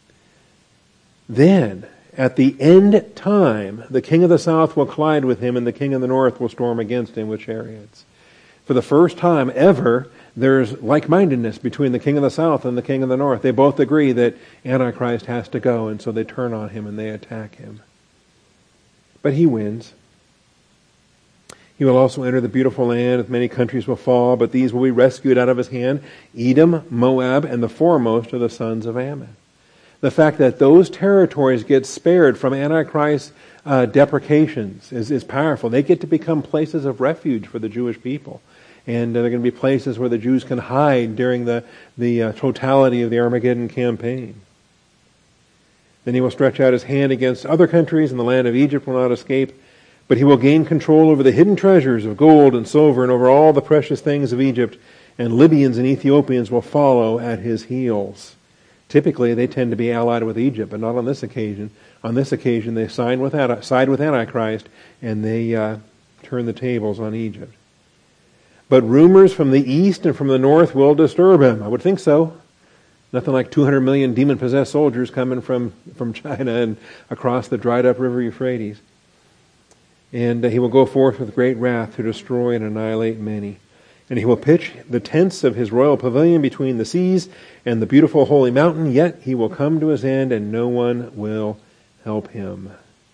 Then, at the end time, the king of the south will collide with him, and the king of the north will storm against him with chariots. For the first time ever, there's like-mindedness between the king of the south and the king of the north. They both agree that Antichrist has to go, and so they turn on him and they attack him. But he wins. He will also enter the beautiful land, with many countries will fall, but these will be rescued out of his hand: Edom, Moab, and the foremost of the sons of Ammon. The fact that those territories get spared from Antichrist's uh, deprecations is, is powerful. They get to become places of refuge for the Jewish people. And uh, they're going to be places where the Jews can hide during the, the uh, totality of the Armageddon campaign. Then he will stretch out his hand against other countries, and the land of Egypt will not escape. But he will gain control over the hidden treasures of gold and silver, and over all the precious things of Egypt, and Libyans and Ethiopians will follow at his heels. Typically, they tend to be allied with Egypt, but not on this occasion. On this occasion, they side with, side with Antichrist, and they uh, turn the tables on Egypt. But rumors from the east and from the north will disturb him. I would think so. Nothing like two hundred million demon-possessed soldiers coming from, from China and across the dried-up river Euphrates. And uh, he will go forth with great wrath to destroy and annihilate many. And he will pitch the tents of his royal pavilion between the seas and the beautiful holy mountain, yet he will come to his end, and no one will help him.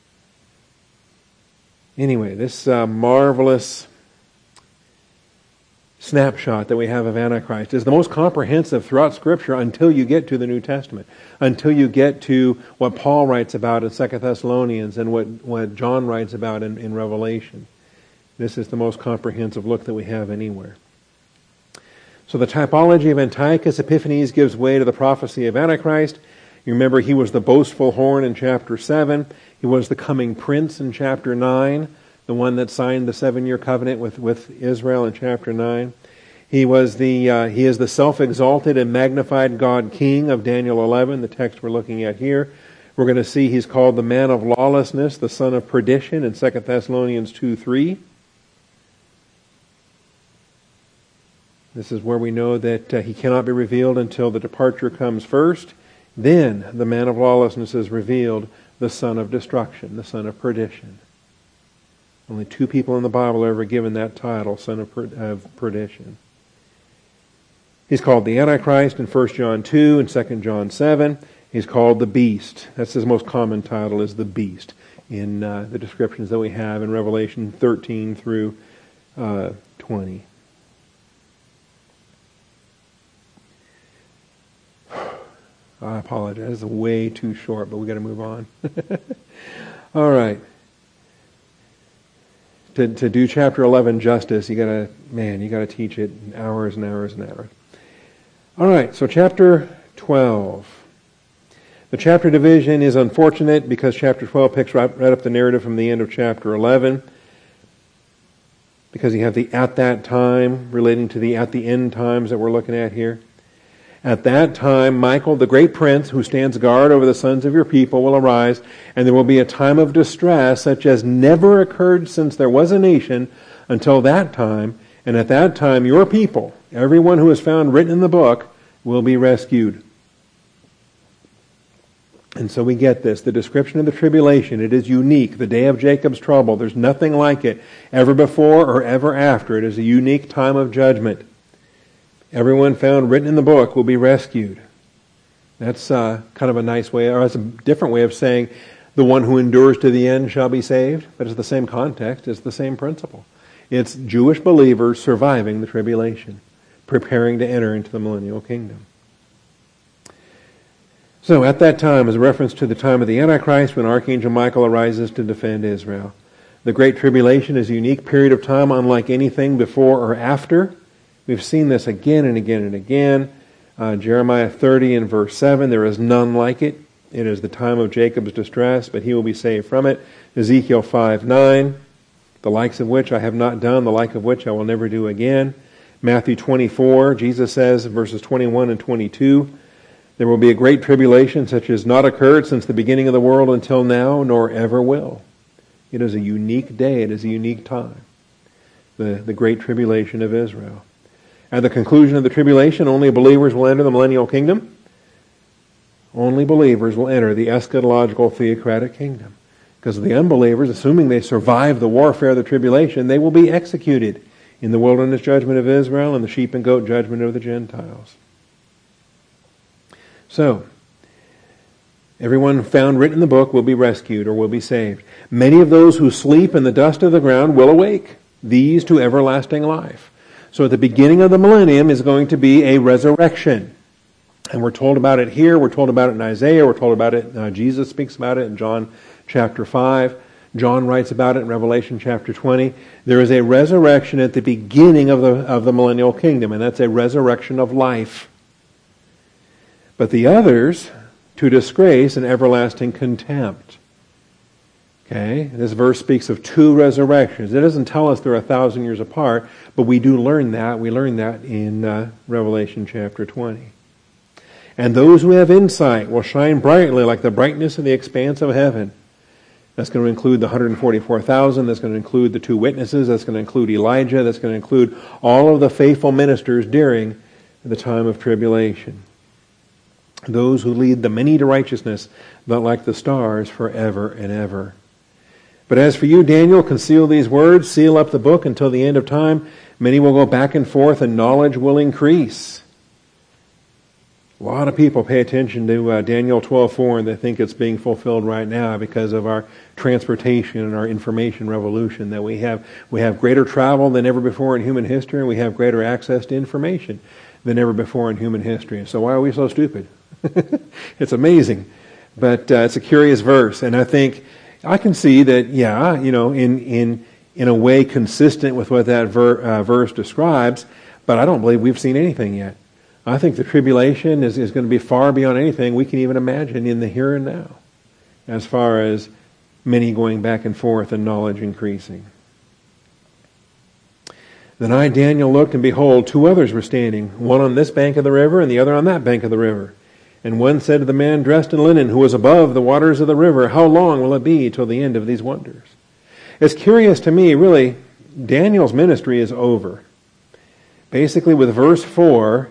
Anyway, this uh, marvelous snapshot that we have of Antichrist is the most comprehensive throughout Scripture until you get to the New Testament, until you get to what Paul writes about in Second Thessalonians and what, what John writes about in, in Revelation. This is the most comprehensive look that we have anywhere. So the typology of Antiochus Epiphanes gives way to the prophecy of Antichrist. You remember he was the boastful horn in chapter seven. He was the coming prince in chapter nine, the one that signed the seven-year covenant with, with Israel in chapter nine. He was the uh, he is the self-exalted and magnified God King of Daniel eleven, the text we're looking at here. We're going to see he's called the man of lawlessness, the son of perdition in Second Thessalonians two three. This is where we know that uh, he cannot be revealed until the departure comes first. Then the man of lawlessness is revealed, the son of destruction, the son of perdition. Only two people in the Bible are ever given that title, son of, per- of perdition. He's called the Antichrist in First John two and Second John seven. He's called the Beast. That's his most common title, is the Beast, in uh, the descriptions that we have in Revelation thirteen through uh, twenty. I apologize. It's way too short, but we got to move on. All right. To to do chapter eleven justice, you got to man, you got to teach it hours and hours and hours. All right. So chapter twelve. The chapter division is unfortunate because chapter twelve picks right, right up the narrative from the end of chapter eleven. Because you have the at that time relating to the at the end times that we're looking at here. At that time, Michael, the great prince who stands guard over the sons of your people, will arise, and there will be a time of distress such as never occurred since there was a nation until that time. And at that time, your people, everyone who is found written in the book, will be rescued. And so we get this. The description of the tribulation, it is unique. The day of Jacob's trouble, there's nothing like it ever before or ever after. It is a unique time of judgment. Everyone found written in the book will be rescued. That's uh, kind of a nice way, or that's a different way of saying the one who endures to the end shall be saved. But it's the same context. It's the same principle. It's Jewish believers surviving the tribulation, preparing to enter into the millennial kingdom. So at that time is a reference to the time of the Antichrist when Archangel Michael arises to defend Israel. The Great Tribulation is a unique period of time unlike anything before or after. We've seen this again and again and again. Uh, Jeremiah thirty and verse seven, there is none like it. It is the time of Jacob's distress, but he will be saved from it. Ezekiel five nine, the likes of which I have not done, the like of which I will never do again. Matthew twenty-four, Jesus says, verses twenty-one and twenty-two, there will be a great tribulation such as not occurred since the beginning of the world until now, nor ever will. It is a unique day. It is a unique time. The, the great tribulation of Israel. At the conclusion of the tribulation, only believers will enter the millennial kingdom. Only believers will enter the eschatological theocratic kingdom. Because the unbelievers, assuming they survive the warfare of the tribulation, they will be executed in the wilderness judgment of Israel and the sheep and goat judgment of the Gentiles. So, everyone found written in the book will be rescued or will be saved. Many of those who sleep in the dust of the ground will awake, these to everlasting life. So at the beginning of the millennium is going to be a resurrection. And we're told about it here, we're told about it in Isaiah, we're told about it, uh, Jesus speaks about it in John chapter five. John writes about it in Revelation chapter twenty. There is a resurrection at the beginning of the, of the millennial kingdom, and that's a resurrection of life. But the others, to disgrace and everlasting contempt. Okay, this verse speaks of two resurrections. It doesn't tell us they're a thousand years apart, but we do learn that. We learn that in uh, Revelation chapter twenty. And those who have insight will shine brightly like the brightness of the expanse of heaven. That's going to include the one hundred forty-four thousand. That's going to include the two witnesses. That's going to include Elijah. That's going to include all of the faithful ministers during the time of tribulation. Those who lead the many to righteousness, but like the stars forever and ever. But as for you, Daniel, conceal these words, seal up the book until the end of time. Many will go back and forth, and knowledge will increase. A lot of people pay attention to uh, Daniel twelve four, and they think it's being fulfilled right now because of our transportation and our information revolution. That we have we have greater travel than ever before in human history, and we have greater access to information than ever before in human history. So why are we so stupid? It's amazing, but uh, it's a curious verse, and I think I can see that. Yeah, you know, in in in a way consistent with what that ver, uh, verse describes, but I don't believe we've seen anything yet. I think the tribulation is, is going to be far beyond anything we can even imagine in the here and now, as far as many going back and forth and knowledge increasing. Then I, Daniel, looked, and behold, two others were standing, one on this bank of the river, and the other on that bank of the river. And one said to the man dressed in linen, who was above the waters of the river, How long will it be till the end of these wonders? It's curious to me, really, Daniel's ministry is over. Basically, with verse four,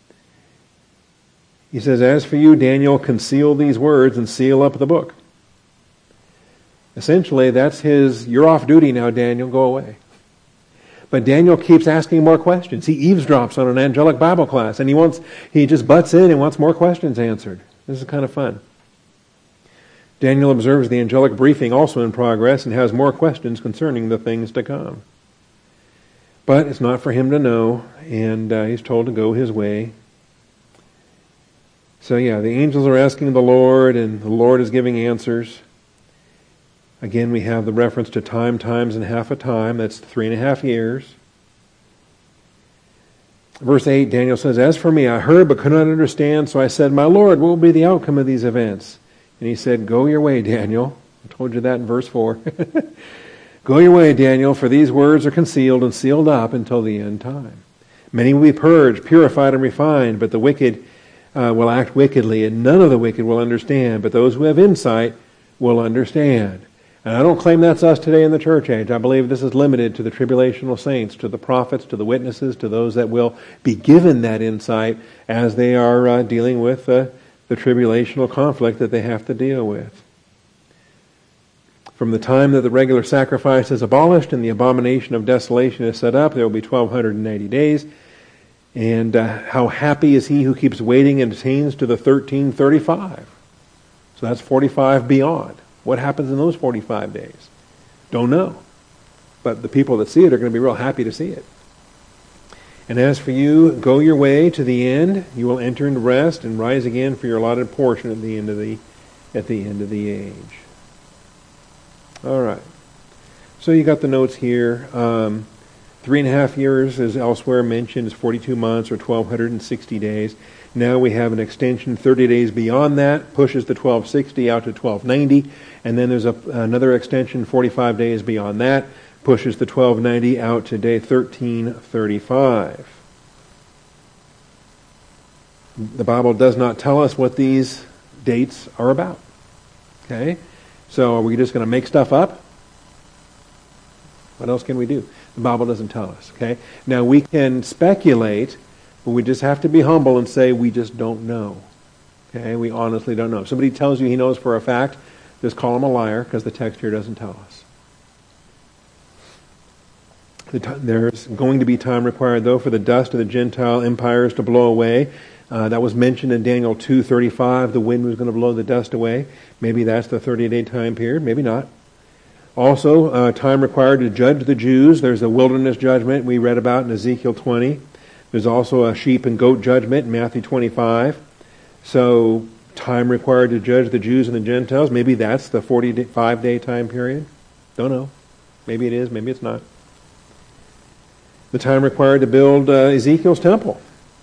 he says, As for you, Daniel, conceal these words and seal up the book. Essentially, that's his, you're off duty now, Daniel, go away. But Daniel keeps asking more questions. He eavesdrops on an angelic Bible class, and he wants, he just butts in and wants more questions answered. This is kind of fun. Daniel observes the angelic briefing also in progress and has more questions concerning the things to come. But it's not for him to know, and uh, he's told to go his way. So yeah, the angels are asking the Lord, and the Lord is giving answers. Again, we have the reference to time, times, and half a time. That's three and a half years. Verse eight, Daniel says, As for me, I heard but could not understand, so I said, My Lord, what will be the outcome of these events? And he said, Go your way, Daniel. I told you that in verse four. Go your way, Daniel, for these words are concealed and sealed up until the end time. Many will be purged, purified, and refined, but the wicked uh, will act wickedly, and none of the wicked will understand, but those who have insight will understand. And I don't claim that's us today in the church age. I believe this is limited to the tribulational saints, to the prophets, to the witnesses, to those that will be given that insight as they are uh, dealing with uh, the tribulational conflict that they have to deal with. From the time that the regular sacrifice is abolished and the abomination of desolation is set up, there will be twelve eighty days. And uh, how happy is he who keeps waiting and attains to the thirteen thirty-five? So that's forty-five beyond. What happens in those forty-five days? Don't know. But the people that see it are going to be real happy to see it. And as for you, go your way to the end. You will enter into rest and rise again for your allotted portion at the end of the at the end of the age. All right. So you got the notes here. Um, three and a half years, as elsewhere mentioned, is forty-two months or twelve sixty days. Now we have an extension thirty days beyond that, pushes the twelve sixty out to twelve ninety, and then there's a, another extension forty-five days beyond that, pushes the twelve ninety out to day thirteen thirty-five. The Bible does not tell us what these dates are about. Okay? So are we just going to make stuff up? What else can we do? The Bible doesn't tell us. Okay? Now we can speculate, but we just have to be humble and say we just don't know. Okay? We honestly don't know. If somebody tells you he knows for a fact, just call him a liar because the text here doesn't tell us. The t- there's going to be time required, though, for the dust of the Gentile empires to blow away. Uh, that was mentioned in Daniel two thirty-five. The wind was going to blow the dust away. Maybe that's the thirty-day time period. Maybe not. Also, uh, time required to judge the Jews. There's a wilderness judgment we read about in Ezekiel twenty. There's also a sheep and goat judgment in Matthew twenty-five. So, time required to judge the Jews and the Gentiles. Maybe that's the forty-five day time period. Don't know. Maybe it is. Maybe it's not. The time required to build uh, Ezekiel's temple.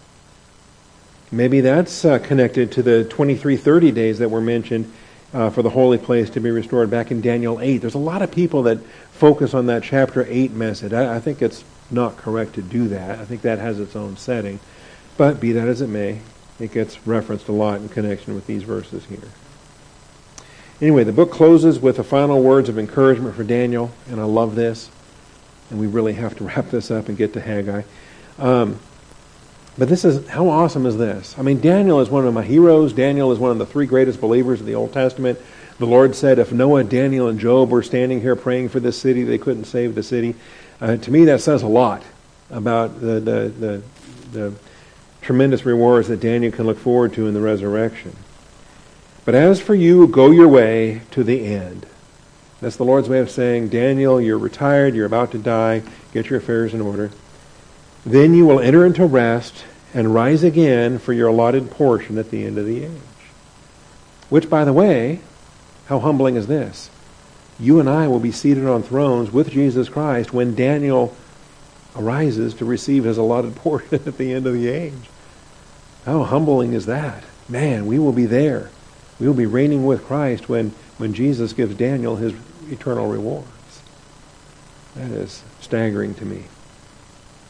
Maybe that's uh, connected to the twenty-three thirty days that were mentioned uh, for the holy place to be restored back in Daniel eight. There's a lot of people that focus on that chapter eight message. I, I think it's not correct to do that. I think that has its own setting. But be that as it may, it gets referenced a lot in connection with these verses here. Anyway, the book closes with the final words of encouragement for Daniel, and I love this. And we really have to wrap this up and get to Haggai. Um, but this is, how awesome is this? I mean, Daniel is one of my heroes. Daniel is one of the three greatest believers of the Old Testament. The Lord said if Noah, Daniel, and Job were standing here praying for this city, they couldn't save the city. Uh, to me, that says a lot about the, the, the, the tremendous rewards that Daniel can look forward to in the resurrection. But as for you, go your way to the end. That's the Lord's way of saying, Daniel, you're retired, you're about to die, get your affairs in order. Then you will enter into rest and rise again for your allotted portion at the end of the age. Which, by the way, how humbling is this? You and I will be seated on thrones with Jesus Christ when Daniel arises to receive his allotted portion at the end of the age. How humbling is that? Man, we will be there. We will be reigning with Christ when, when Jesus gives Daniel his eternal rewards. That is staggering to me.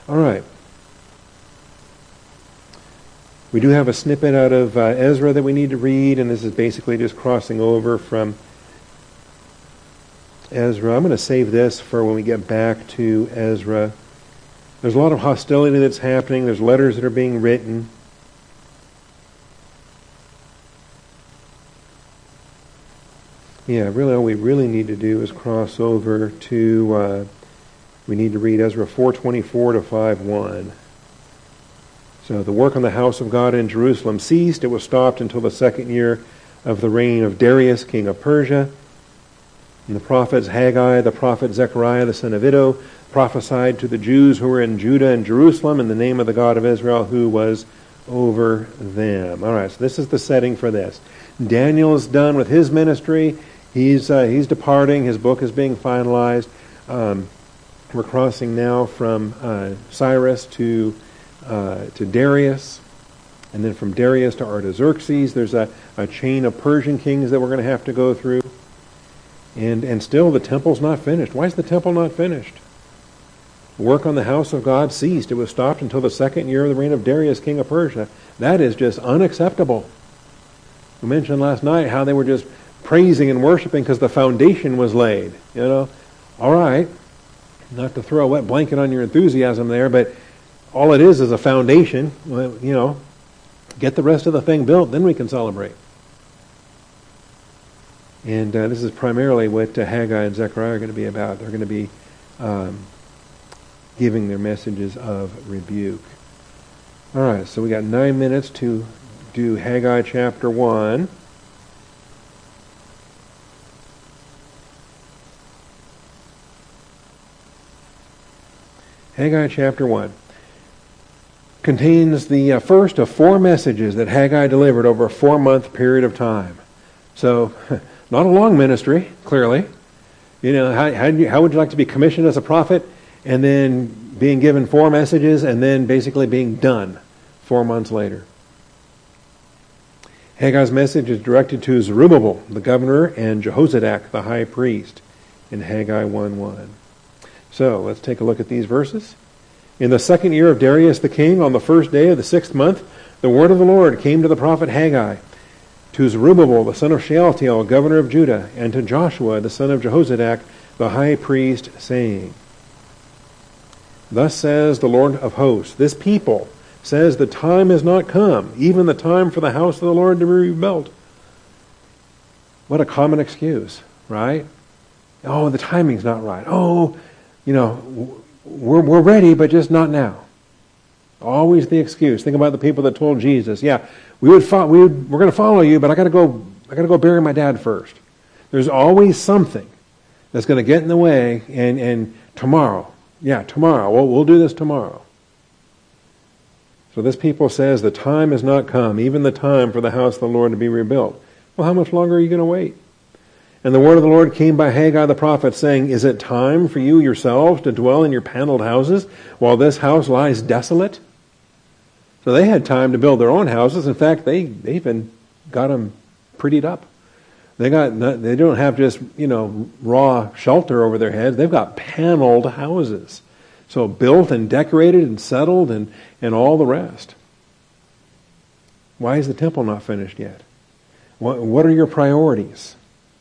All right. We do have a snippet out of uh, Ezra that we need to read, and this is basically just crossing over from Ezra. I'm going to save this for when we get back to Ezra. There's a lot of hostility that's happening. There's letters that are being written. Yeah, really all we really need to do is cross over to, uh, we need to read Ezra four twenty-four to five one. So the work on the house of God in Jerusalem ceased. It was stopped until the second year of the reign of Darius, king of Persia. And the prophets Haggai, the prophet Zechariah, the son of Iddo, prophesied to the Jews who were in Judah and Jerusalem in the name of the God of Israel who was over them. All right, so this is the setting for this. Daniel is done with his ministry. He's uh, he's departing. His book is being finalized. Um, we're crossing now from uh, Cyrus to uh, to Darius, and then from Darius to Artaxerxes. There's a, a chain of Persian kings that we're going to have to go through. And and still the temple's not finished. Why is the temple not finished? Work on the house of God ceased. It was stopped until the second year of the reign of Darius, king of Persia. That is just unacceptable. We mentioned last night how they were just praising and worshiping because the foundation was laid. You know, all right, not to throw a wet blanket on your enthusiasm there, but all it is is a foundation. You know, get the rest of the thing built, then we can celebrate. And uh, this is primarily what uh, Haggai and Zechariah are going to be about. They're going to be um, giving their messages of rebuke. All right, so we got nine minutes to do Haggai chapter one. Haggai chapter one contains the uh, first of four messages that Haggai delivered over a four-month period of time. So, not a long ministry, clearly. You know, how, how, do you, how would you like to be commissioned as a prophet and then being given four messages and then basically being done four months later? Haggai's message is directed to Zerubbabel, the governor, and Jehozadak, the high priest, in Haggai one one. So, let's take a look at these verses. In the second year of Darius the king, on the first day of the sixth month, the word of the Lord came to the prophet Haggai, to Zerubbabel, the son of Shealtiel, governor of Judah, and to Joshua, the son of Jehozadak, the high priest, saying, Thus says the Lord of hosts, this people says the time has not come, even the time for the house of the Lord to be rebuilt. What a common excuse, right? Oh, the timing's not right. Oh, you know, we're, we're ready, but just not now. Always the excuse. Think about the people that told Jesus, yeah, we would fo- we would, we're going to follow you, but I got to go I got to go bury my dad first. There's always something that's going to get in the way, and, and tomorrow, yeah, tomorrow, we'll, we'll do this tomorrow. So this people says the time has not come, even the time for the house of the Lord to be rebuilt. Well, how much longer are you going to wait? And the word of the Lord came by Haggai the prophet, saying, Is it time for you yourselves to dwell in your paneled houses while this house lies desolate? So they had time to build their own houses. In fact, they, they even got them prettied up. They got they don't have just, you know, raw shelter over their heads. They've got paneled houses. So built and decorated and settled and, and all the rest. Why is the temple not finished yet? What, what are your priorities?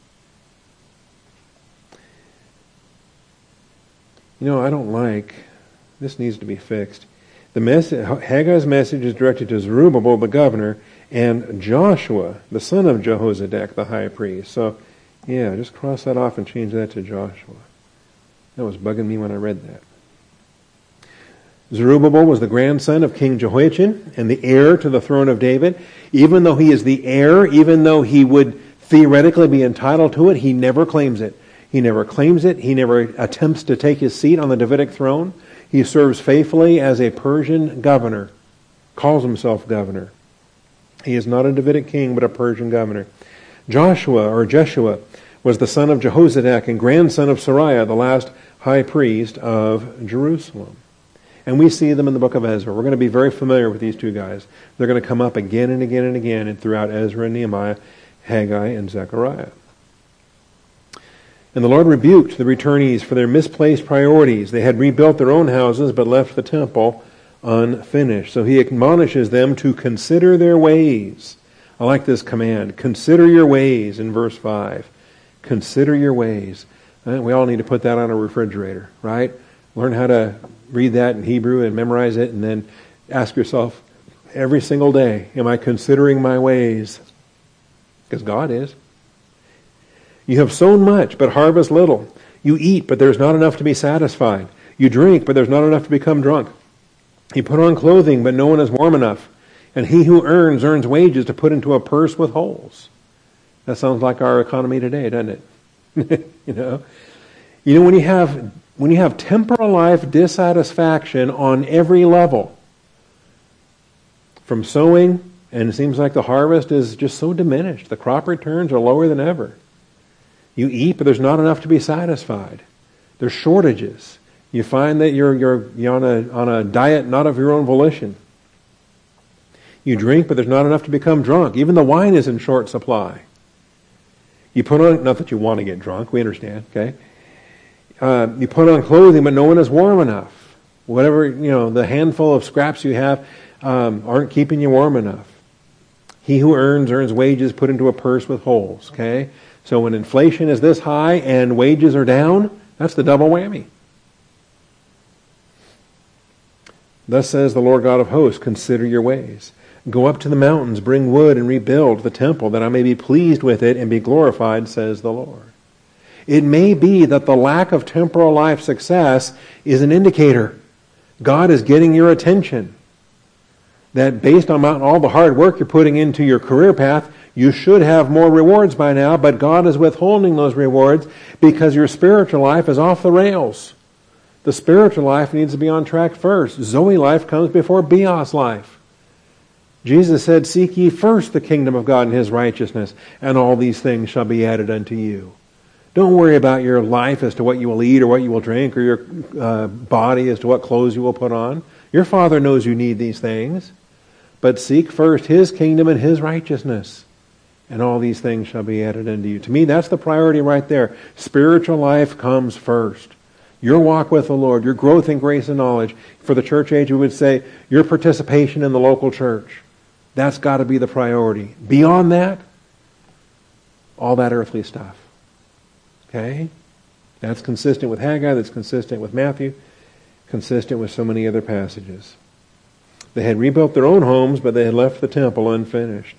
You know, I don't like, this needs to be fixed. The message, Haggai's message is directed to Zerubbabel, the governor, and Joshua, the son of Jehozadak, the high priest. So, yeah, just cross that off and change that to Joshua. That was bugging me when I read that. Zerubbabel was the grandson of King Jehoiachin and the heir to the throne of David. Even though he is the heir, even though he would theoretically be entitled to it, he never claims it. He never claims it. He never attempts to take his seat on the Davidic throne. He serves faithfully as a Persian governor, calls himself governor. He is not a Davidic king, but a Persian governor. Joshua, or Jeshua, was the son of Jehozadak and grandson of Sariah, the last high priest of Jerusalem. And we see them in the book of Ezra. We're going to be very familiar with these two guys. They're going to come up again and again and again and throughout Ezra and Nehemiah, Haggai and Zechariah. And the Lord rebuked the returnees for their misplaced priorities. They had rebuilt their own houses, but left the temple unfinished. So he admonishes them to consider their ways. I like this command. Consider your ways in verse five. Consider your ways. Uh, we all need to put that on a refrigerator, right? Learn how to read that in Hebrew and memorize it, and then ask yourself every single day, am I considering my ways? Because God is. You have sown much, but harvest little. You eat, but there's not enough to be satisfied. You drink, but there's not enough to become drunk. You put on clothing, but no one is warm enough. And he who earns, earns wages to put into a purse with holes. That sounds like our economy today, doesn't it? you know, you know when you have when you have temporal life dissatisfaction on every level, from sowing, and it seems like the harvest is just so diminished. The crop returns are lower than ever. You eat, but there's not enough to be satisfied. There's shortages. You find that you're you're, you're on a on a diet not of your own volition. You drink, but there's not enough to become drunk. Even the wine is in short supply. You put on, not that you want to get drunk, we understand, okay? Uh, you put on clothing, but no one is warm enough. Whatever, you know, the handful of scraps you have um, aren't keeping you warm enough. He who earns, earns wages put into a purse with holes, okay? So when inflation is this high and wages are down, that's the double whammy. Thus says the Lord God of hosts, consider your ways. Go up to the mountains, bring wood, and rebuild the temple, that I may be pleased with it and be glorified, says the Lord. It may be that the lack of temporal life success is an indicator. God is getting your attention. That based on all the hard work you're putting into your career path, you should have more rewards by now, but God is withholding those rewards because your spiritual life is off the rails. The spiritual life needs to be on track first. Zoe life comes before bios life. Jesus said, seek ye first the kingdom of God and his righteousness, and all these things shall be added unto you. Don't worry about your life as to what you will eat or what you will drink, or your uh, body as to what clothes you will put on. Your Father knows you need these things. But seek first his kingdom and his righteousness, and all these things shall be added unto you. To me, that's the priority right there. Spiritual life comes first. Your walk with the Lord, your growth in grace and knowledge. For the church age, we would say your participation in the local church. That's got to be the priority. Beyond that, all that earthly stuff. Okay? That's consistent with Haggai, that's consistent with Matthew, consistent with so many other passages. They had rebuilt their own homes, but they had left the temple unfinished.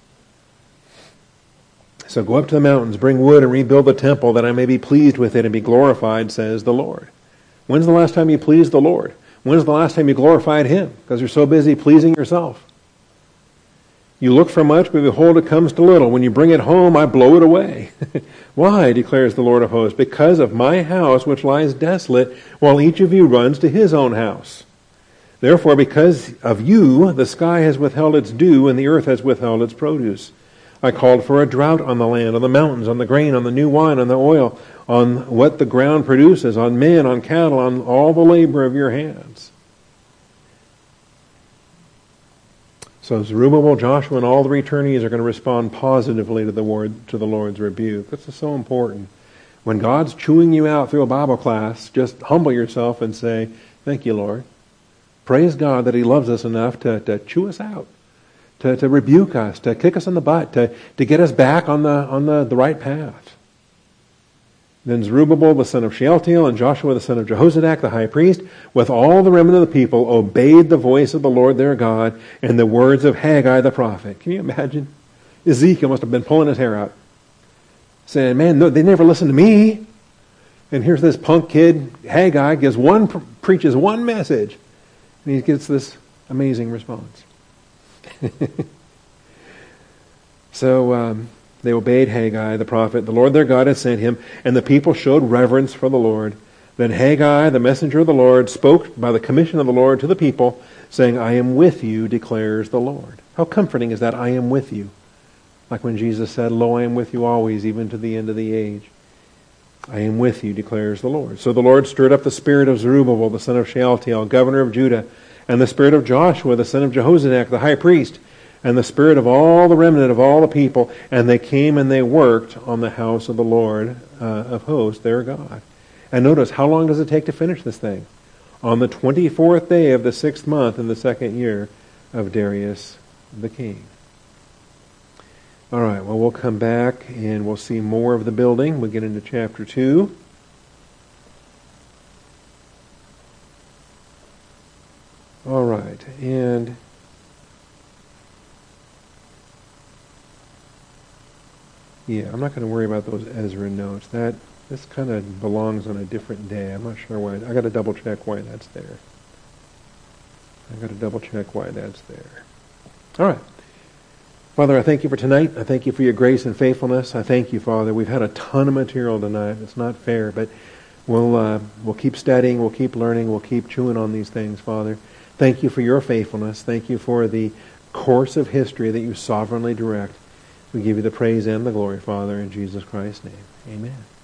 So go up to the mountains, bring wood, and rebuild the temple, that I may be pleased with it and be glorified, says the Lord. When's the last time you pleased the Lord? When's the last time you glorified him? Because you're so busy pleasing yourself. You look for much, but behold, it comes to little. When you bring it home, I blow it away. Why, declares the Lord of hosts? Because of my house which lies desolate, while each of you runs to his own house. Therefore, because of you, the sky has withheld its dew, and the earth has withheld its produce. I called for a drought on the land, on the mountains, on the grain, on the new wine, on the oil, on what the ground produces, on men, on cattle, on all the labor of your hands. So Zerubbabel, Joshua, and all the returnees are going to respond positively to the word, to the Lord's rebuke. This is so important. When God's chewing you out through a Bible class, just humble yourself and say, thank you, Lord. Praise God that he loves us enough to, to chew us out, to, to rebuke us, to kick us in the butt, to, to get us back on the on the, the right path. Then Zerubbabel, the son of Shealtiel, and Joshua, the son of Jehozadak, the high priest, with all the remnant of the people, obeyed the voice of the Lord their God and the words of Haggai the prophet. Can you imagine? Ezekiel must have been pulling his hair out, saying, man, no, they never listened to me. And here's this punk kid, Haggai, gives one, preaches one message, and he gets this amazing response. so, um, They obeyed Haggai, the prophet. The Lord their God had sent him, and the people showed reverence for the Lord. Then Haggai, the messenger of the Lord, spoke by the commission of the Lord to the people, saying, I am with you, declares the Lord. How comforting is that, I am with you. Like when Jesus said, Lo, I am with you always, even to the end of the age. I am with you, declares the Lord. So the Lord stirred up the spirit of Zerubbabel, the son of Shealtiel, governor of Judah, and the spirit of Joshua, the son of Jehozadak, the high priest, and the spirit of all the remnant of all the people, and they came and they worked on the house of the Lord uh, of hosts, their God. And notice, how long does it take to finish this thing? On the twenty-fourth day of the sixth month in the second year of Darius the king. All right, well, we'll come back and we'll see more of the building. We'll get into chapter two. All right, and yeah, I'm not going to worry about those Ezra notes. That this kind of belongs on a different day. I'm not sure why. I got to double check why that's there. I got to double check why that's there. All right. Father, I thank you for tonight. I thank you for your grace and faithfulness. I thank you, Father. We've had a ton of material tonight. It's not fair, but we'll uh, we'll keep studying, we'll keep learning, we'll keep chewing on these things, Father. Thank you for your faithfulness. Thank you for the course of history that you sovereignly direct. We give you the praise and the glory, Father, in Jesus Christ's name. Amen.